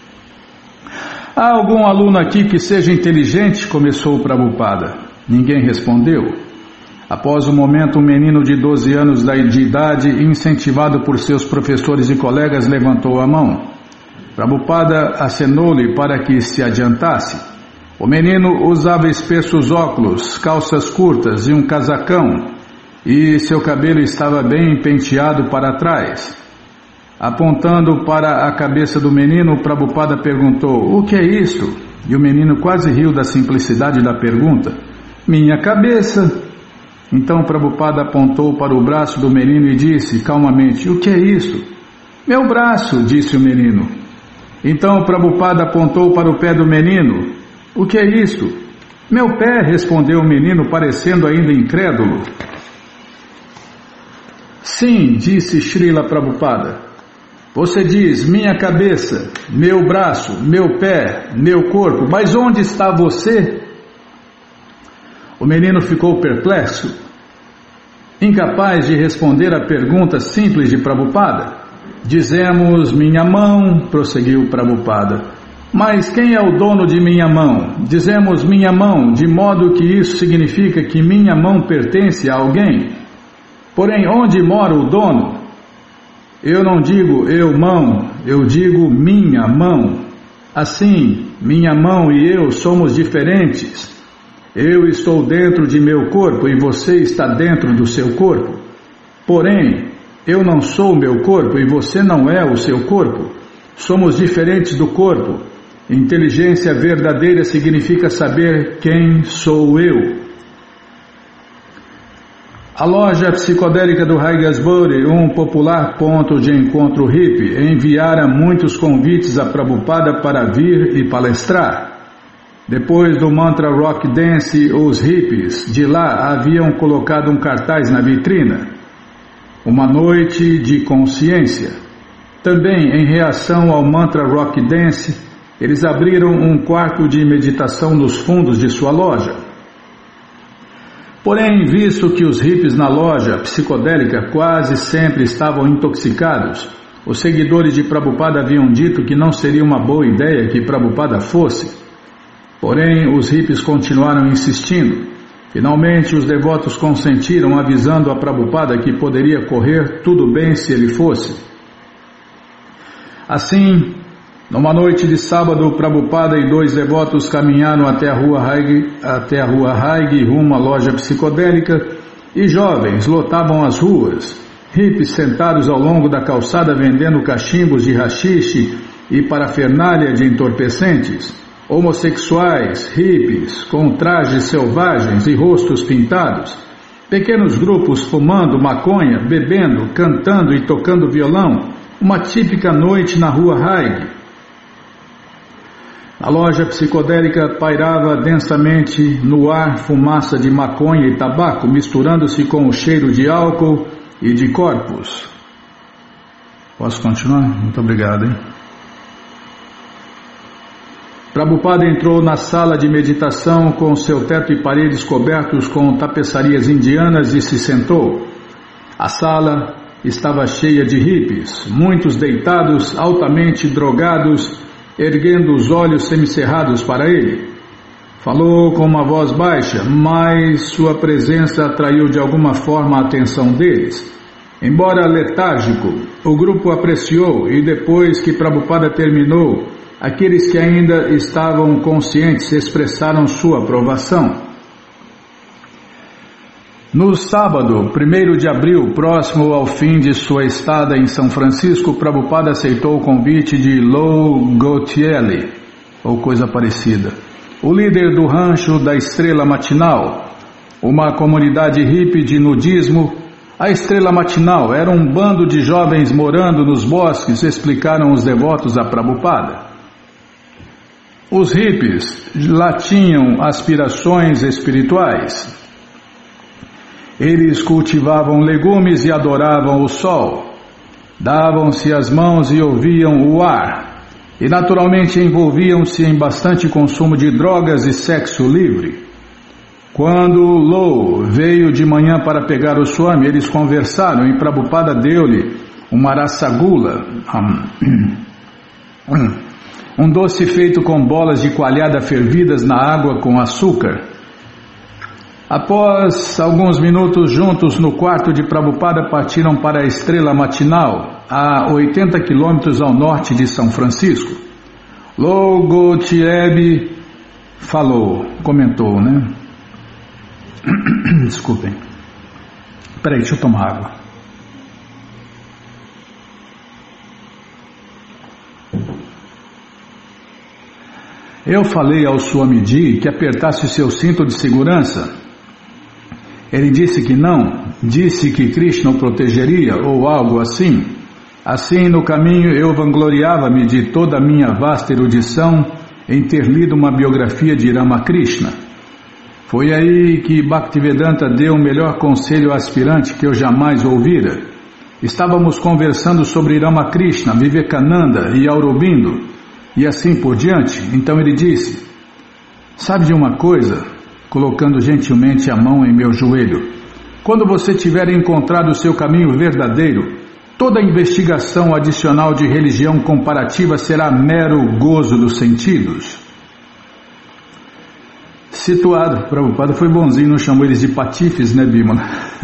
[SPEAKER 1] Há algum aluno aqui que seja inteligente? Começou Prabhupada. Ninguém respondeu. Após um momento, um menino de 12 anos de idade, incentivado por seus professores e colegas, levantou a mão. Prabhupada acenou-lhe para que se adiantasse. O menino usava espessos óculos, calças curtas e um casacão, e seu cabelo estava bem penteado para trás. Apontando para a cabeça do menino, Prabhupada perguntou: o que é isto? E o menino quase riu da simplicidade da pergunta. Minha cabeça. Então Prabhupada apontou para o braço do menino e disse calmamente: o que é isso? Meu braço, disse o menino. Então Prabhupada apontou para o pé do menino. O que é isto? Meu pé, respondeu o menino, parecendo ainda incrédulo. Sim, disse Srila Prabhupada. Você diz minha cabeça, meu braço, meu pé, meu corpo, mas onde está você? O menino ficou perplexo, incapaz de responder a pergunta simples de Prabhupada. Dizemos minha mão, prosseguiu Prabhupada. Mas quem é o dono de minha mão? Dizemos minha mão, de modo que isso significa que minha mão pertence a alguém. Porém, onde mora o dono? Eu não digo eu mão, eu digo minha mão. Assim, minha mão e eu somos diferentes. Eu estou dentro de meu corpo e você está dentro do seu corpo. Porém, eu não sou meu corpo e você não é o seu corpo. Somos diferentes do corpo. Inteligência verdadeira significa saber quem sou eu. A loja psicodélica do Haigasbury, um popular ponto de encontro hippie, enviara muitos convites a Prabhupada para vir e palestrar. Depois do mantra rock dance, os hippies de lá haviam colocado um cartaz na vitrina: uma noite de consciência. Também, em reação ao mantra rock dance, eles abriram um quarto de meditação nos fundos de sua loja. Porém, visto que os hippies na loja psicodélica quase sempre estavam intoxicados, os seguidores de Prabhupada haviam dito que não seria uma boa ideia que Prabhupada fosse. Porém, os hippies continuaram insistindo. Finalmente, os devotos consentiram, avisando a Prabhupada que poderia correr tudo bem se ele fosse. Assim, numa noite de sábado, Prabhupada e 2 devotos caminharam até a rua Haig, rumo à loja psicodélica, e jovens lotavam as ruas, hippies sentados ao longo da calçada vendendo cachimbos de haxixe e parafernália de entorpecentes, homossexuais, hippies, com trajes selvagens e rostos pintados, pequenos grupos fumando maconha, bebendo, cantando e tocando violão, uma típica noite na rua Haig. A loja psicodélica pairava densamente no ar fumaça de maconha e tabaco, misturando-se com o cheiro de álcool e de corpos. Posso continuar? Muito obrigado, hein? Prabhupada entrou na sala de meditação com seu teto e paredes cobertos com tapeçarias indianas e se sentou. A sala estava cheia de hippies, muitos deitados, altamente drogados, erguendo os olhos semicerrados para ele. Falou com uma voz baixa, mas sua presença atraiu de alguma forma a atenção deles. Embora letárgico, o grupo apreciou e depois que Prabhupada terminou, aqueles que ainda estavam conscientes expressaram sua aprovação. No sábado, 1º de abril, próximo ao fim de sua estada em São Francisco, Prabhupada aceitou o convite de Lou Gautieli, ou coisa parecida, o líder do rancho da Estrela Matinal, uma comunidade hippie de nudismo, A estrela matinal era um bando de jovens morando nos bosques, explicaram os devotos a Prabhupada. Os hippies lá tinham aspirações espirituais. Eles cultivavam legumes e adoravam o sol. Davam-se as mãos e ouviam o ar. E naturalmente envolviam-se em bastante consumo de drogas e sexo livre. Quando Lô veio de manhã para pegar o Swami, eles conversaram e Prabhupada deu-lhe uma rasagula, um doce feito com bolas de coalhada fervidas na água com açúcar. Após alguns minutos juntos no quarto de Prabhupada, partiram para a estrela matinal, a 80 quilômetros ao norte de São Francisco. Logotieb comentou, né? Desculpem. Peraí, deixa eu tomar água. Eu falei ao Swamiji que apertasse seu cinto de segurança. Ele disse que não, disse que Krishna o protegeria ou algo assim. Assim, no caminho, eu vangloriava-me de toda a minha vasta erudição em ter lido uma biografia de Ramakrishna. Foi aí que Bhaktivedanta deu o melhor conselho aspirante que eu jamais ouvira. Estávamos conversando sobre Ramakrishna, Vivekananda e Aurobindo, e assim por diante. Então ele disse: sabe de uma coisa? Colocando gentilmente a mão em meu joelho. Quando você tiver encontrado o seu caminho verdadeiro, toda investigação adicional de religião comparativa será mero gozo dos sentidos. Situado, Prabhupada foi bonzinho, não chamou eles de patifes, né, Bimala?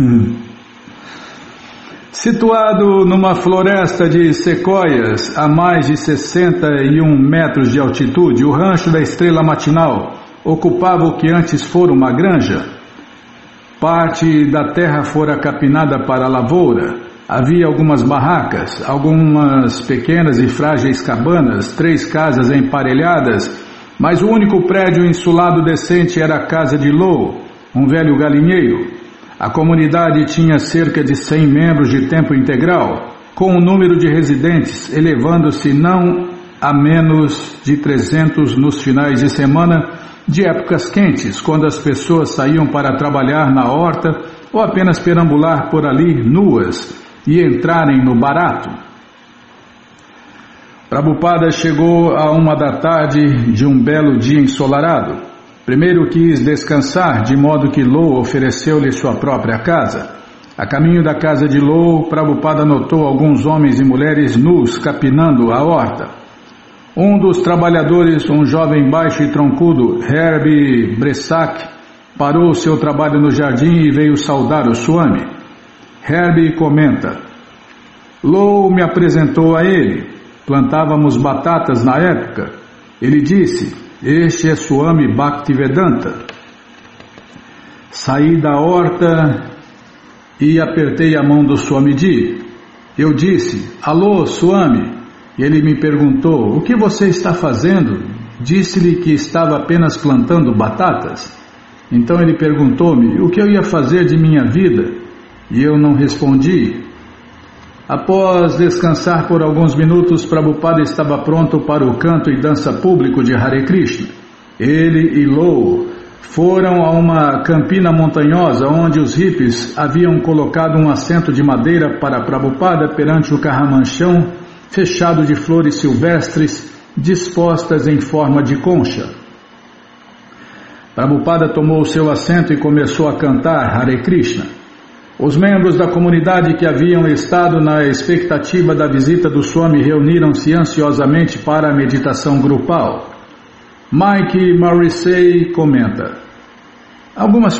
[SPEAKER 1] Situado numa floresta de sequoias a mais de 61 metros de altitude, o rancho da Estrela Matinal ocupava o que antes fora uma granja. Parte da terra fora capinada para a lavoura. Havia algumas barracas, algumas pequenas e frágeis cabanas, 3 casas emparelhadas, mas o único prédio insulado decente era a casa de Lô, um velho galinheiro. A comunidade tinha cerca de 100 membros de tempo integral, com o número de residentes elevando-se não a menos de 300 nos finais de semana de épocas quentes, quando as pessoas saíam para trabalhar na horta ou apenas perambular por ali nuas e entrarem no barato. Prabhupada chegou a 1h de um belo dia ensolarado. Primeiro quis descansar, de modo que Lô ofereceu-lhe sua própria casa. A caminho da casa de Lô, Prabhupada notou alguns homens e mulheres nus capinando a horta. Um dos trabalhadores, um jovem baixo e troncudo, Herbie Bressak, parou seu trabalho no jardim e veio saudar o Swami. Herbie comenta: Lô me apresentou a ele. Plantávamos batatas na época. Ele disse: este é Swami Bhaktivedanta. Saí da horta e apertei a mão do Swamiji. Eu disse: alô, Swami. E ele me perguntou: o que você está fazendo? Disse-lhe que estava apenas plantando batatas. Então ele perguntou-me o que eu ia fazer de minha vida. E eu não respondi. Após descansar por alguns minutos, Prabhupada estava pronto para o canto e dança público de Hare Krishna. Ele e Lô foram a uma campina montanhosa onde os hippies haviam colocado um assento de madeira para Prabhupada perante o carramanchão fechado de flores silvestres dispostas em forma de concha. Prabhupada tomou seu assento e começou a cantar Hare Krishna. Os membros da comunidade que haviam estado na expectativa da visita do Swami reuniram-se ansiosamente para a meditação grupal. Mike Morrissey comenta: Algumas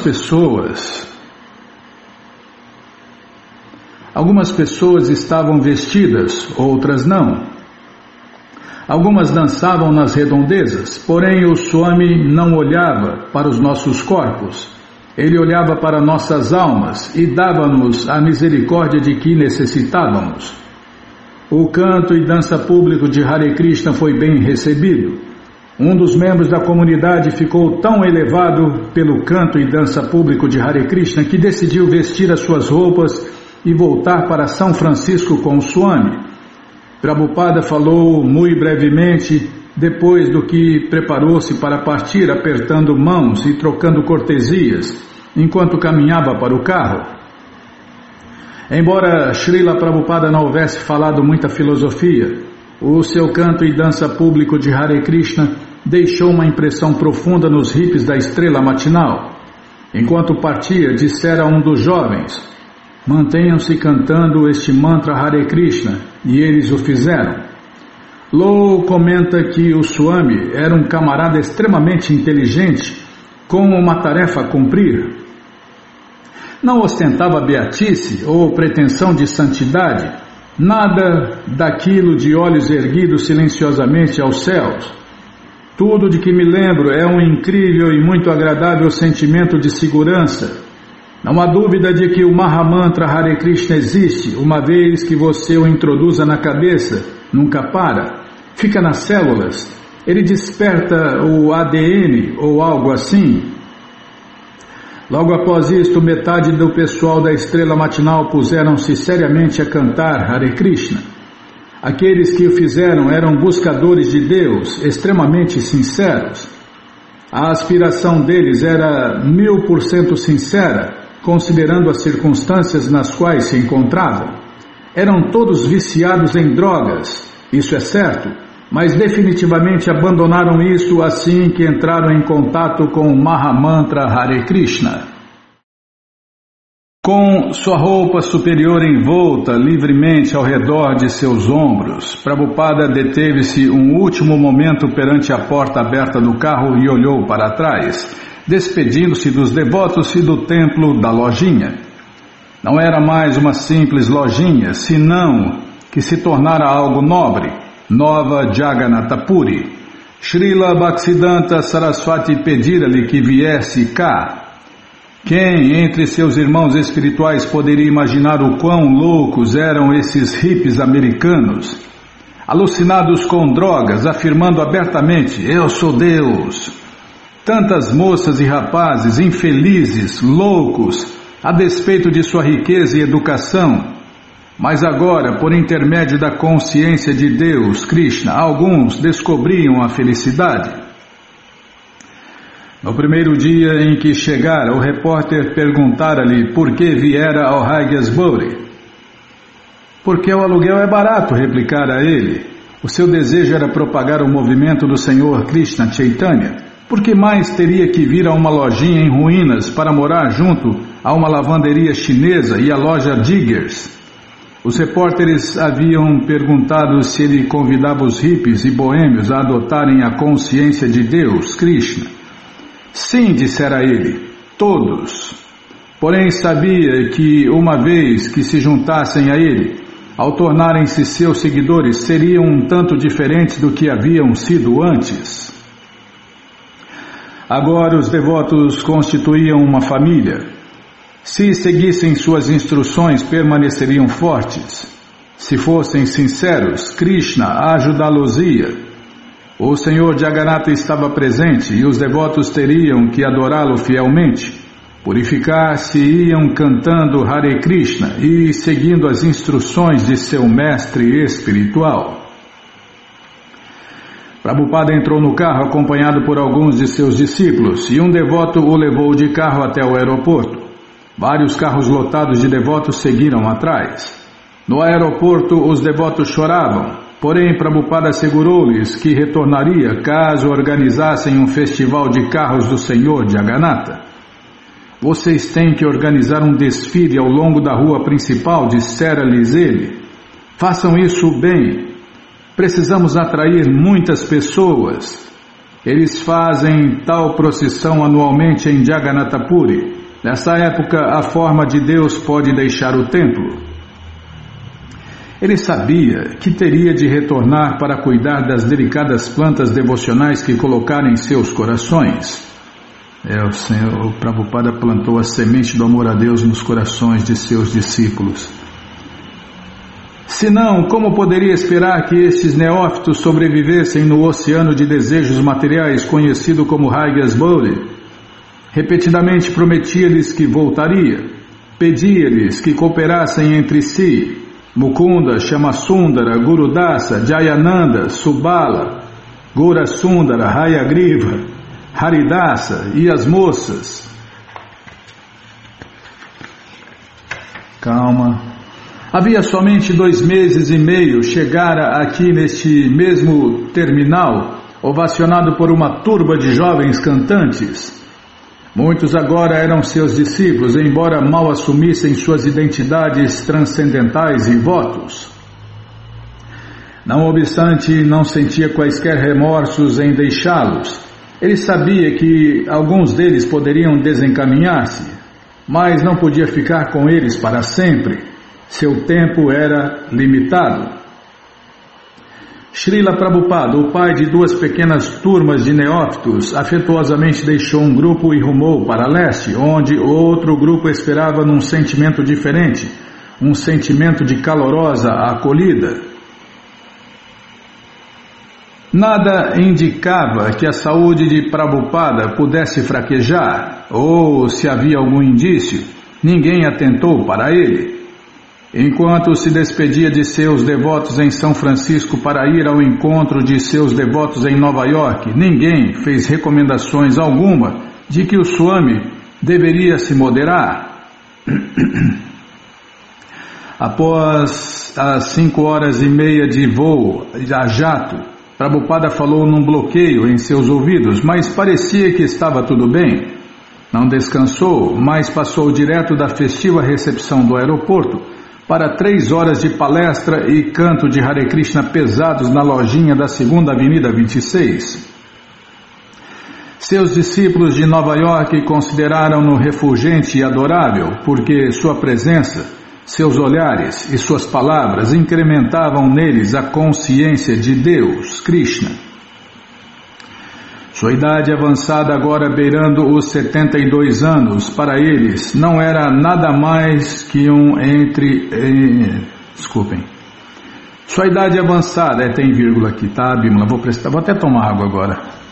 [SPEAKER 1] pessoas estavam vestidas, outras não. Algumas dançavam nas redondezas, porém o Swami não olhava para os nossos corpos. Ele olhava para nossas almas e dava-nos a misericórdia de que necessitávamos. O canto e dança público de Hare Krishna foi bem recebido. Um dos membros da comunidade ficou tão elevado pelo canto e dança público de Hare Krishna que decidiu vestir as suas roupas e voltar para São Francisco com o Swami. Prabhupada falou muito brevemente, depois do que preparou-se para partir, apertando mãos e trocando cortesias, enquanto caminhava para o carro. Embora Srila Prabhupada não houvesse falado muita filosofia, o seu canto e dança público de Hare Krishna deixou uma impressão profunda nos hippies da estrela matinal. Enquanto partia, dissera a um dos jovens: mantenham-se cantando este mantra Hare Krishna, e eles o fizeram. Low comenta que o Swami era um camarada extremamente inteligente, com uma tarefa a cumprir. Não ostentava beatice ou pretensão de santidade, nada daquilo de olhos erguidos silenciosamente aos céus. Tudo de que me lembro é um incrível e muito agradável sentimento de segurança. Não há dúvida de que o Mahamantra Hare Krishna existe, uma vez que você o introduza na cabeça, nunca para, fica nas células, ele desperta o ADN ou algo assim. Logo após isto, metade do pessoal da estrela matinal puseram-se seriamente a cantar Hare Krishna. Aqueles que o fizeram eram buscadores de Deus, extremamente sinceros. A aspiração deles era 1000% sincera, considerando as circunstâncias nas quais se encontravam. Eram todos viciados em drogas, isso é certo, mas definitivamente abandonaram isso assim que entraram em contato com o Mahamantra Hare Krishna. Com sua roupa superior envolta livremente ao redor de seus ombros, Prabhupada deteve-se um último momento perante a porta aberta do carro e olhou para trás, despedindo-se dos devotos e do templo da lojinha. Não era mais uma simples lojinha, senão que se tornara algo nobre, Nova Jagannatha Puri. Srila Bhaktisiddhanta Saraswati pedira-lhe que viesse cá. Quem entre seus irmãos espirituais poderia imaginar o quão loucos eram esses hippies americanos, alucinados com drogas, afirmando abertamente: eu sou Deus. Tantas moças e rapazes infelizes, loucos, a despeito de sua riqueza e educação. Mas agora, por intermédio da consciência de Deus, Krishna, alguns descobriam a felicidade. No primeiro dia em que chegara, o repórter perguntara-lhe por que viera ao Haggesbury. Porque o aluguel é barato, replicara ele. O seu desejo era propagar o movimento do Senhor Krishna Chaitanya. Por que mais teria que vir a uma lojinha em ruínas para morar junto a uma lavanderia chinesa e a loja Diggers? Os repórteres haviam perguntado se ele convidava os hippies e boêmios a adotarem a consciência de Deus, Krishna. Sim, dissera ele, todos. Porém sabia que uma vez que se juntassem a ele, ao tornarem-se seus seguidores, seriam um tanto diferentes do que haviam sido antes. Agora os devotos constituíam uma família. Se seguissem suas instruções, permaneceriam fortes. Se fossem sinceros, Krishna ajudá-los-ia. O Senhor Jagannatha estava presente e os devotos teriam que adorá-lo fielmente. Purificar-se-iam cantando Hare Krishna e seguindo as instruções de seu mestre espiritual. Prabhupada entrou no carro acompanhado por alguns de seus discípulos e um devoto o levou de carro até o aeroporto. Vários carros lotados de devotos seguiram atrás. No aeroporto, os devotos choravam. Porém, Prabhupada assegurou-lhes que retornaria caso organizassem um festival de carros do Senhor Jagannatha. Vocês têm que organizar um desfile ao longo da rua principal, dissera-lhes ele. Façam isso bem. Precisamos atrair muitas pessoas. Eles fazem tal procissão anualmente em Jagannatha Puri. Nessa época, a forma de Deus pode deixar o templo. Ele sabia que teria de retornar para cuidar das delicadas plantas devocionais que colocaram em seus corações. O Prabhupada plantou a semente do amor a Deus nos corações de seus discípulos. Senão, como poderia esperar que estes neófitos sobrevivessem no oceano de desejos materiais conhecido como Haggesbury? Repetidamente prometia-lhes que voltaria. Pedia-lhes que cooperassem entre si. Mukunda, Shamasundara, Gurudasa, Jayananda, Subala, Gurasundara, Hayagriva, Haridasa e as moças. Calma. Havia somente 2 meses e meio chegara aqui neste mesmo terminal, ovacionado por uma turba de jovens cantantes. Muitos agora eram seus discípulos, embora mal assumissem suas identidades transcendentais e votos. Não obstante, não sentia quaisquer remorsos em deixá-los. Ele sabia que alguns deles poderiam desencaminhar-se, mas não podia ficar com eles para sempre. Seu tempo era limitado. Srila Prabhupada, o pai de 2 pequenas turmas de neófitos, afetuosamente deixou um grupo e rumou para leste, onde outro grupo esperava num sentimento diferente, um sentimento de calorosa acolhida. Nada indicava que a saúde de Prabhupada pudesse fraquejar, ou se havia algum indício, ninguém atentou para ele. Enquanto se despedia de seus devotos em São Francisco para ir ao encontro de seus devotos em Nova York, ninguém fez recomendações alguma de que o Swami deveria se moderar. Após as 5h30 de voo a jato, Prabhupada falou num bloqueio em seus ouvidos, mas parecia que estava tudo bem. Não descansou, mas passou direto da festiva recepção do aeroporto para 3 horas de palestra e canto de Hare Krishna pesados na lojinha da 2ª Avenida 26. Seus discípulos de Nova York consideraram-no refulgente e adorável, porque sua presença, seus olhares e suas palavras incrementavam neles a consciência de Deus, Krishna. Sua idade avançada, agora beirando os 72 anos, para eles não era nada mais que Sua idade avançada, tem vírgula aqui, tá, Bímola? Vou até tomar água agora.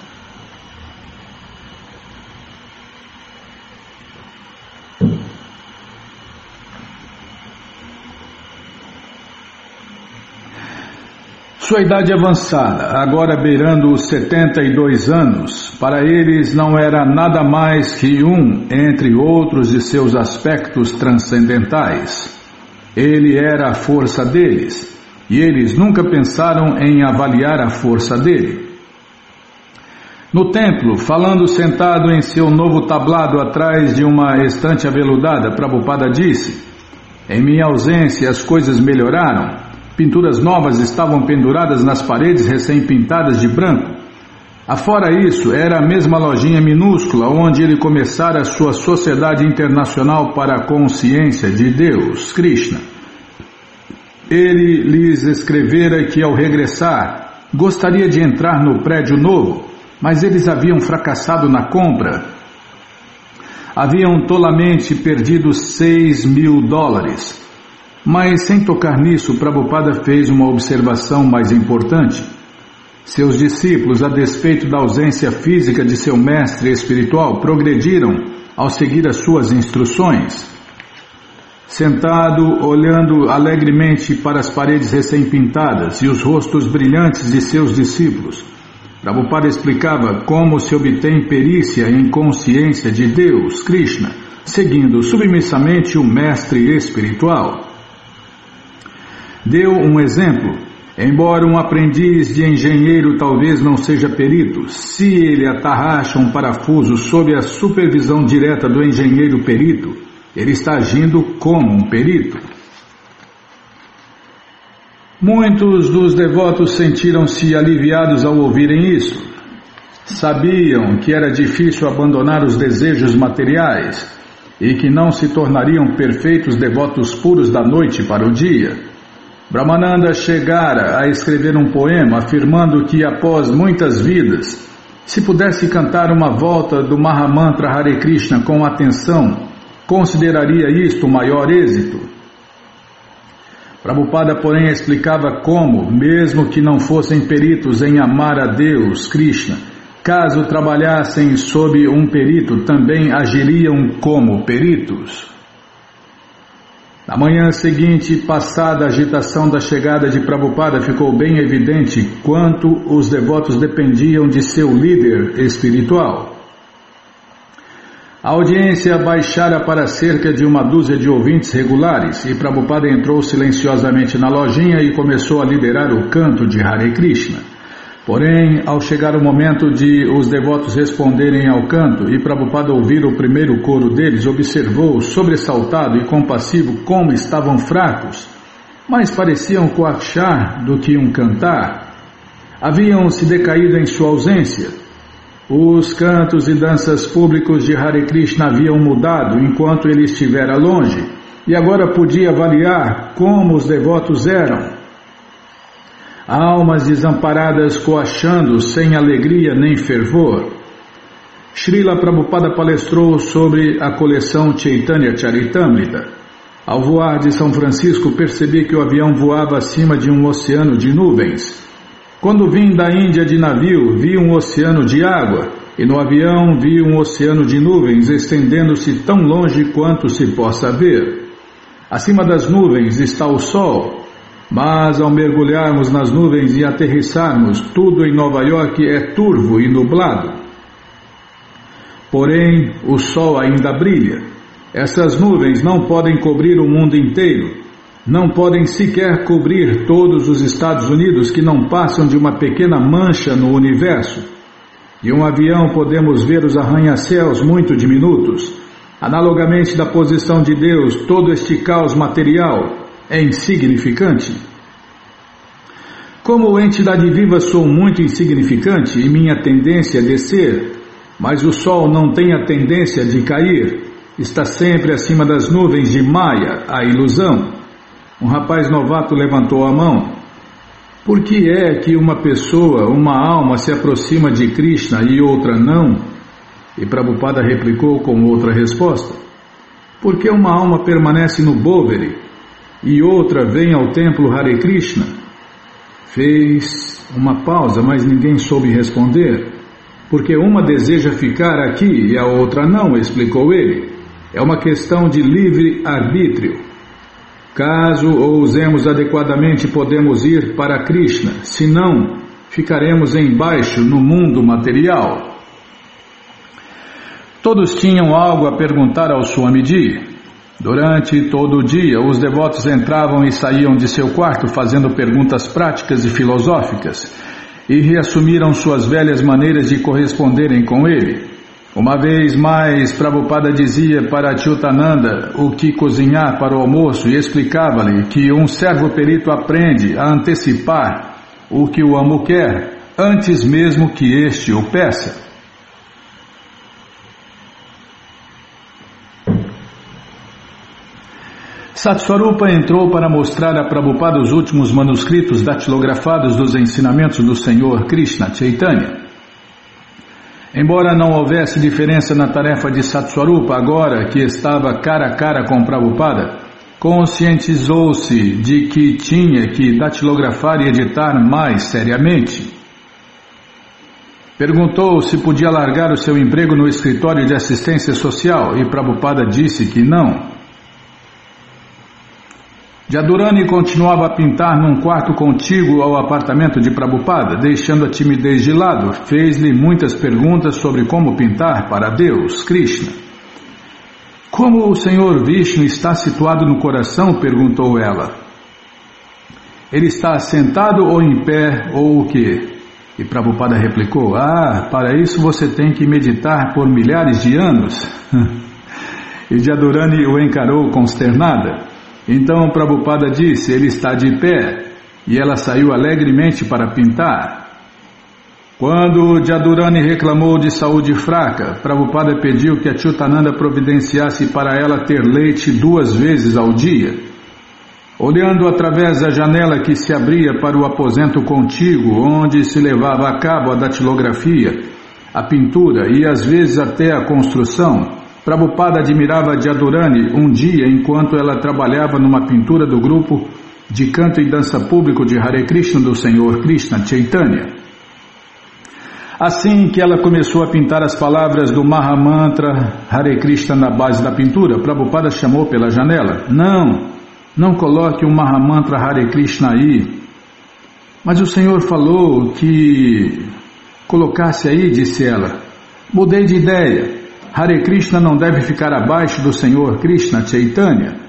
[SPEAKER 1] Sua idade avançada, agora beirando os 72 anos, para eles não era nada mais que entre outros de seus aspectos transcendentais. Ele era a força deles, e eles nunca pensaram em avaliar a força dele. No templo, falando sentado em seu novo tablado atrás de uma estante aveludada, Prabhupada disse: "Em minha ausência as coisas melhoraram. Pinturas novas estavam penduradas nas paredes recém-pintadas de branco. Afora isso, era a mesma lojinha minúscula onde ele começara a sua Sociedade Internacional para a Consciência de Deus, Krishna. Ele lhes escrevera que ao regressar, gostaria de entrar no prédio novo, mas eles haviam fracassado na compra. Haviam tolamente perdido $6.000. Mas sem tocar nisso, Prabhupada fez uma observação mais importante. Seus discípulos, a despeito da ausência física de seu mestre espiritual, progrediram ao seguir as suas instruções. Sentado, olhando alegremente para as paredes recém-pintadas e os rostos brilhantes de seus discípulos, Prabhupada explicava como se obtém perícia em consciência de Deus, Krishna, seguindo submissamente o mestre espiritual. Deu um exemplo. Embora um aprendiz de engenheiro talvez não seja perito, se ele atarracha um parafuso sob a supervisão direta do engenheiro perito, ele está agindo como um perito. Muitos dos devotos sentiram-se aliviados ao ouvirem isso. Sabiam que era difícil abandonar os desejos materiais e que não se tornariam perfeitos devotos puros da noite para o dia. Brahmananda chegara a escrever um poema afirmando que após muitas vidas, se pudesse cantar uma volta do Mahamantra Hare Krishna com atenção, consideraria isto o maior êxito. Prabhupada, porém, explicava como, mesmo que não fossem peritos em amar a Deus, Krishna, caso trabalhassem sob um perito, também agiriam como peritos. Na manhã seguinte, passada a agitação da chegada de Prabhupada, ficou bem evidente quanto os devotos dependiam de seu líder espiritual. A audiência baixara para cerca de uma dúzia de ouvintes regulares e Prabhupada entrou silenciosamente na lojinha e começou a liderar o canto de Hare Krishna. Porém, ao chegar o momento de os devotos responderem ao canto e Prabhupada ouvir o primeiro coro deles, observou, sobressaltado e compassivo, como estavam fracos, mas pareciam coachar do que um cantar. Haviam se decaído em sua ausência. Os cantos e danças públicos de Hare Krishna haviam mudado enquanto ele estivera longe, e agora podia avaliar como os devotos eram. Almas desamparadas coachando sem alegria nem fervor. Srila Prabhupada palestrou sobre a coleção Chaitanya Charitamrita. Ao voar de São Francisco, percebi que o avião voava acima de um oceano de nuvens. Quando vim da Índia de navio, vi um oceano de água, e no avião vi um oceano de nuvens estendendo-se tão longe quanto se possa ver. Acima das nuvens está o sol, mas ao mergulharmos nas nuvens e aterrissarmos, tudo em Nova York é turvo e nublado. Porém, o sol ainda brilha. Essas nuvens não podem cobrir o mundo inteiro. Não podem sequer cobrir todos os Estados Unidos, que não passam de uma pequena mancha no universo. De um avião podemos ver os arranha-céus muito diminutos. Analogamente da posição de Deus, todo este caos material é insignificante. Como entidade viva sou muito insignificante e minha tendência é descer, mas o sol não tem a tendência de cair, está sempre acima das nuvens de Maya, a ilusão. Um rapaz novato levantou a mão. Por que é que uma pessoa, uma alma se aproxima de Krishna e outra não? E Prabhupada replicou com outra resposta. Porque uma alma permanece no Boveri e outra vem ao templo Hare Krishna? Fez uma pausa, mas ninguém soube responder. Porque uma deseja ficar aqui e a outra não, explicou ele. É uma questão de livre arbítrio. Caso ousemos adequadamente, podemos ir para Krishna. Se não, ficaremos embaixo no mundo material. Todos tinham algo a perguntar ao Swamiji. Durante todo o dia, os devotos entravam e saíam de seu quarto fazendo perguntas práticas e filosóficas e reassumiram suas velhas maneiras de corresponderem com ele. Uma vez mais, Prabhupada dizia para Achyutananda o que cozinhar para o almoço e explicava-lhe que um servo perito aprende a antecipar o que o amo quer antes mesmo que este o peça. Satswarupa entrou para mostrar a Prabhupada os últimos manuscritos datilografados dos ensinamentos do Senhor Krishna Chaitanya. Embora não houvesse diferença na tarefa de Satswarupa, agora que estava cara a cara com Prabhupada, conscientizou-se de que tinha que datilografar e editar mais seriamente. Perguntou se podia largar o seu emprego no escritório de assistência social e Prabhupada disse que não. Jadurani continuava a pintar num quarto contíguo ao apartamento de Prabhupada, deixando a timidez de lado. Fez-lhe muitas perguntas sobre como pintar para Deus, Krishna. Como o Senhor Vishnu está situado no coração? Perguntou ela. Ele está sentado ou em pé ou o quê? E Prabhupada replicou, para isso você tem que meditar por milhares de anos. E Jadurani o encarou consternada. Então Prabhupada disse, ele está de pé, e ela saiu alegremente para pintar. Quando Jadurani reclamou de saúde fraca, Prabhupada pediu que Achyutananda providenciasse para ela ter leite 2 vezes ao dia. Olhando através da janela que se abria para o aposento contíguo, onde se levava a cabo a datilografia, a pintura e às vezes até a construção, Prabhupada admirava Jadurani um dia enquanto ela trabalhava numa pintura do grupo de canto e dança público de Hare Krishna do Senhor Krishna Chaitanya. Assim que ela começou a pintar as palavras do Mahamantra Hare Krishna na base da pintura, Prabhupada chamou pela janela. Não, Não coloque um Mahamantra Hare Krishna aí. Mas o Senhor falou que colocasse aí, disse ela. Mudei de ideia. Hare Krishna não deve ficar abaixo do Senhor Krishna Chaitanya.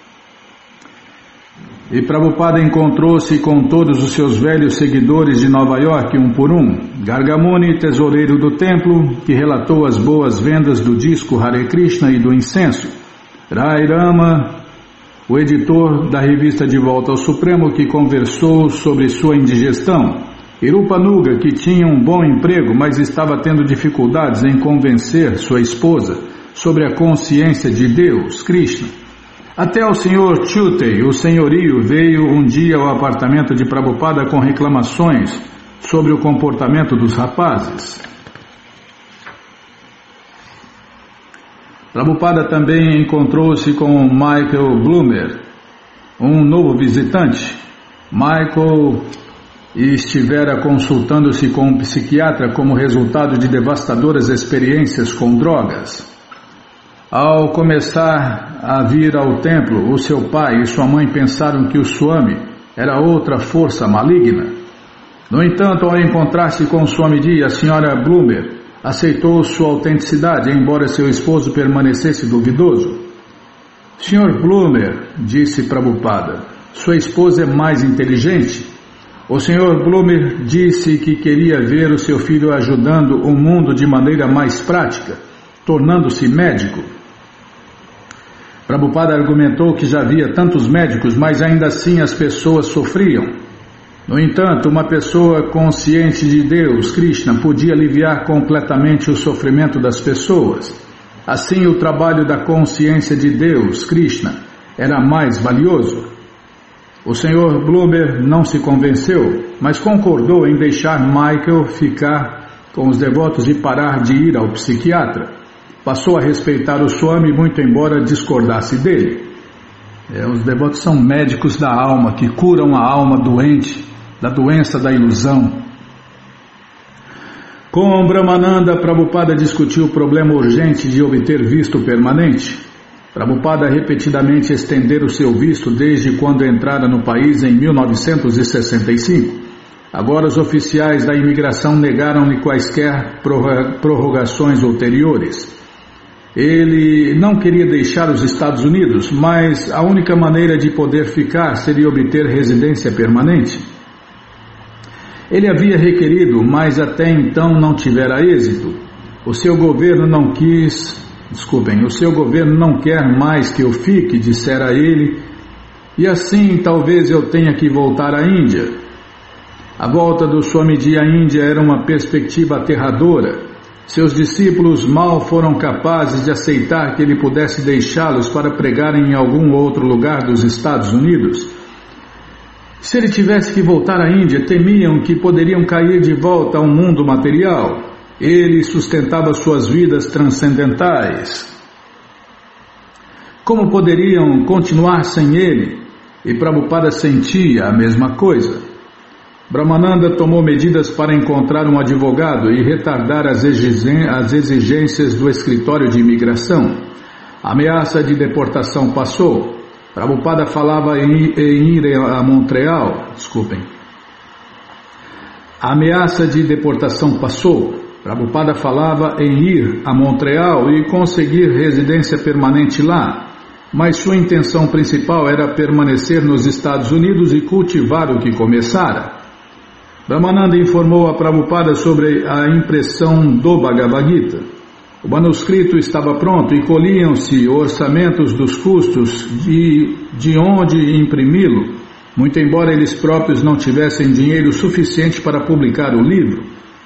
[SPEAKER 1] E Prabhupada encontrou-se com todos os seus velhos seguidores de Nova York, um por um. Gargamuni, tesoureiro do templo, que relatou as boas vendas do disco Hare Krishna e do incenso. Rai Rama, o editor da revista De Volta ao Supremo, que conversou sobre sua indigestão. Irupanuga, que tinha um bom emprego, mas estava tendo dificuldades em convencer sua esposa sobre a consciência de Deus, Krishna. Até o Sr. Chutei, o senhorio, veio um dia ao apartamento de Prabhupada com reclamações sobre o comportamento dos rapazes. Prabhupada também encontrou-se com Michael Bloomer, um novo visitante. Michael estivera consultando-se com um psiquiatra como resultado de devastadoras experiências com drogas. Ao começar a vir ao templo, o seu pai e sua mãe pensaram que o Swami era outra força maligna. No entanto, ao encontrar-se com Swamiji, a senhora Bloomer aceitou sua autenticidade, embora seu esposo permanecesse duvidoso. Sr. Bloomer, disse Prabhupada, sua esposa é mais inteligente. O Sr. Bloomer disse que queria ver o seu filho ajudando o mundo de maneira mais prática, tornando-se médico. Prabhupada argumentou que já havia tantos médicos, mas ainda assim as pessoas sofriam. No entanto, uma pessoa consciente de Deus, Krishna, podia aliviar completamente o sofrimento das pessoas. Assim, o trabalho da consciência de Deus, Krishna, era mais valioso. O Sr. Bloomer não se convenceu, mas concordou em deixar Michael ficar com os devotos e parar de ir ao psiquiatra. Passou a respeitar o Swami, muito embora discordasse dele. Os devotos são médicos da alma, que curam a alma doente, da doença da ilusão. Com Brahmananda, Prabhupada discutiu o problema urgente de obter visto permanente. Prabhupada repetidamente estendera o seu visto desde quando entrara no país em 1965. Agora os oficiais da imigração negaram-lhe quaisquer prorrogações ulteriores. Ele não queria deixar os Estados Unidos, mas a única maneira de poder ficar seria obter residência permanente. Ele havia requerido, mas até então não tivera êxito. O seu governo não quer mais que eu fique, dissera ele, e assim talvez eu tenha que voltar à Índia. A volta do Swamiji à Índia era uma perspectiva aterradora. Seus discípulos mal foram capazes de aceitar que ele pudesse deixá-los para pregarem em algum outro lugar dos Estados Unidos. Se ele tivesse que voltar à Índia, temiam que poderiam cair de volta ao mundo material. Ele sustentava suas vidas transcendentais. Como poderiam continuar sem ele? E Prabhupada sentia a mesma coisa. Brahmananda tomou medidas para encontrar um advogado e retardar as exigências do escritório de imigração. A ameaça de deportação passou. Prabhupada falava em ir a Montreal. A ameaça de deportação passou. Prabhupada falava em ir a Montreal e conseguir residência permanente lá. Mas sua intenção principal era permanecer nos Estados Unidos e cultivar o que começara. Brahmananda informou a Prabhupada sobre a impressão do Bhagavad Gita. O manuscrito estava pronto e colhiam-se orçamentos dos custos de onde imprimi-lo, muito embora eles próprios não tivessem dinheiro suficiente para publicar o livro.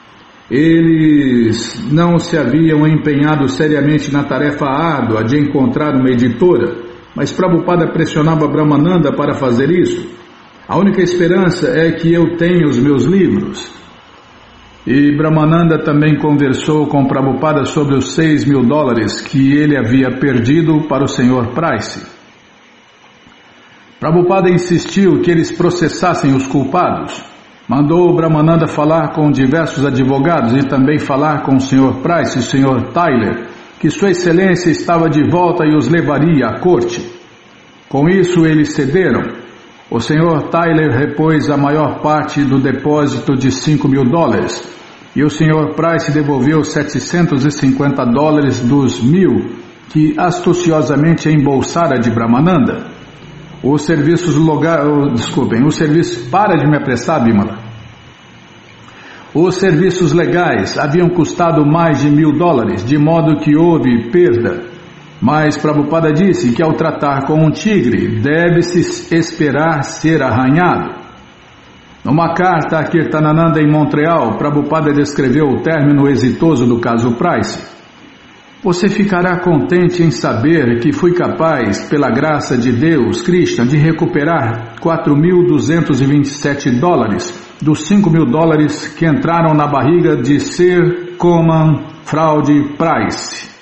[SPEAKER 1] Eles não se haviam empenhado seriamente na tarefa árdua de encontrar uma editora, mas Prabhupada pressionava Brahmananda para fazer isso. A única esperança é que eu tenha os meus livros. E Brahmananda também conversou com Prabhupada sobre os $6.000 que ele havia perdido para o Sr. Price. Prabhupada insistiu que eles processassem os culpados. Mandou Brahmananda falar com diversos advogados e também falar com o Sr. Price e o Sr. Tyler, que Sua Excelência estava de volta e os levaria à corte. Com isso, eles cederam. O Sr. Tyler repôs a maior parte do depósito de $5.000 e o Sr. Price devolveu $750 dos 1.000 que astuciosamente embolsara de Brahmananda. Os serviços para de me apressar, Bimala. Os serviços legais haviam custado mais de $1.000, de modo que houve perda. Mas Prabhupada disse que ao tratar com um tigre, deve-se esperar ser arranhado. Numa carta a Kirtanananda em Montreal, Prabhupada descreveu o término exitoso do caso Price. Você ficará contente em saber que fui capaz, pela graça de Deus, Krishna, de recuperar $4.227 dos $5.000 que entraram na barriga de Sir Coman Fraude Price.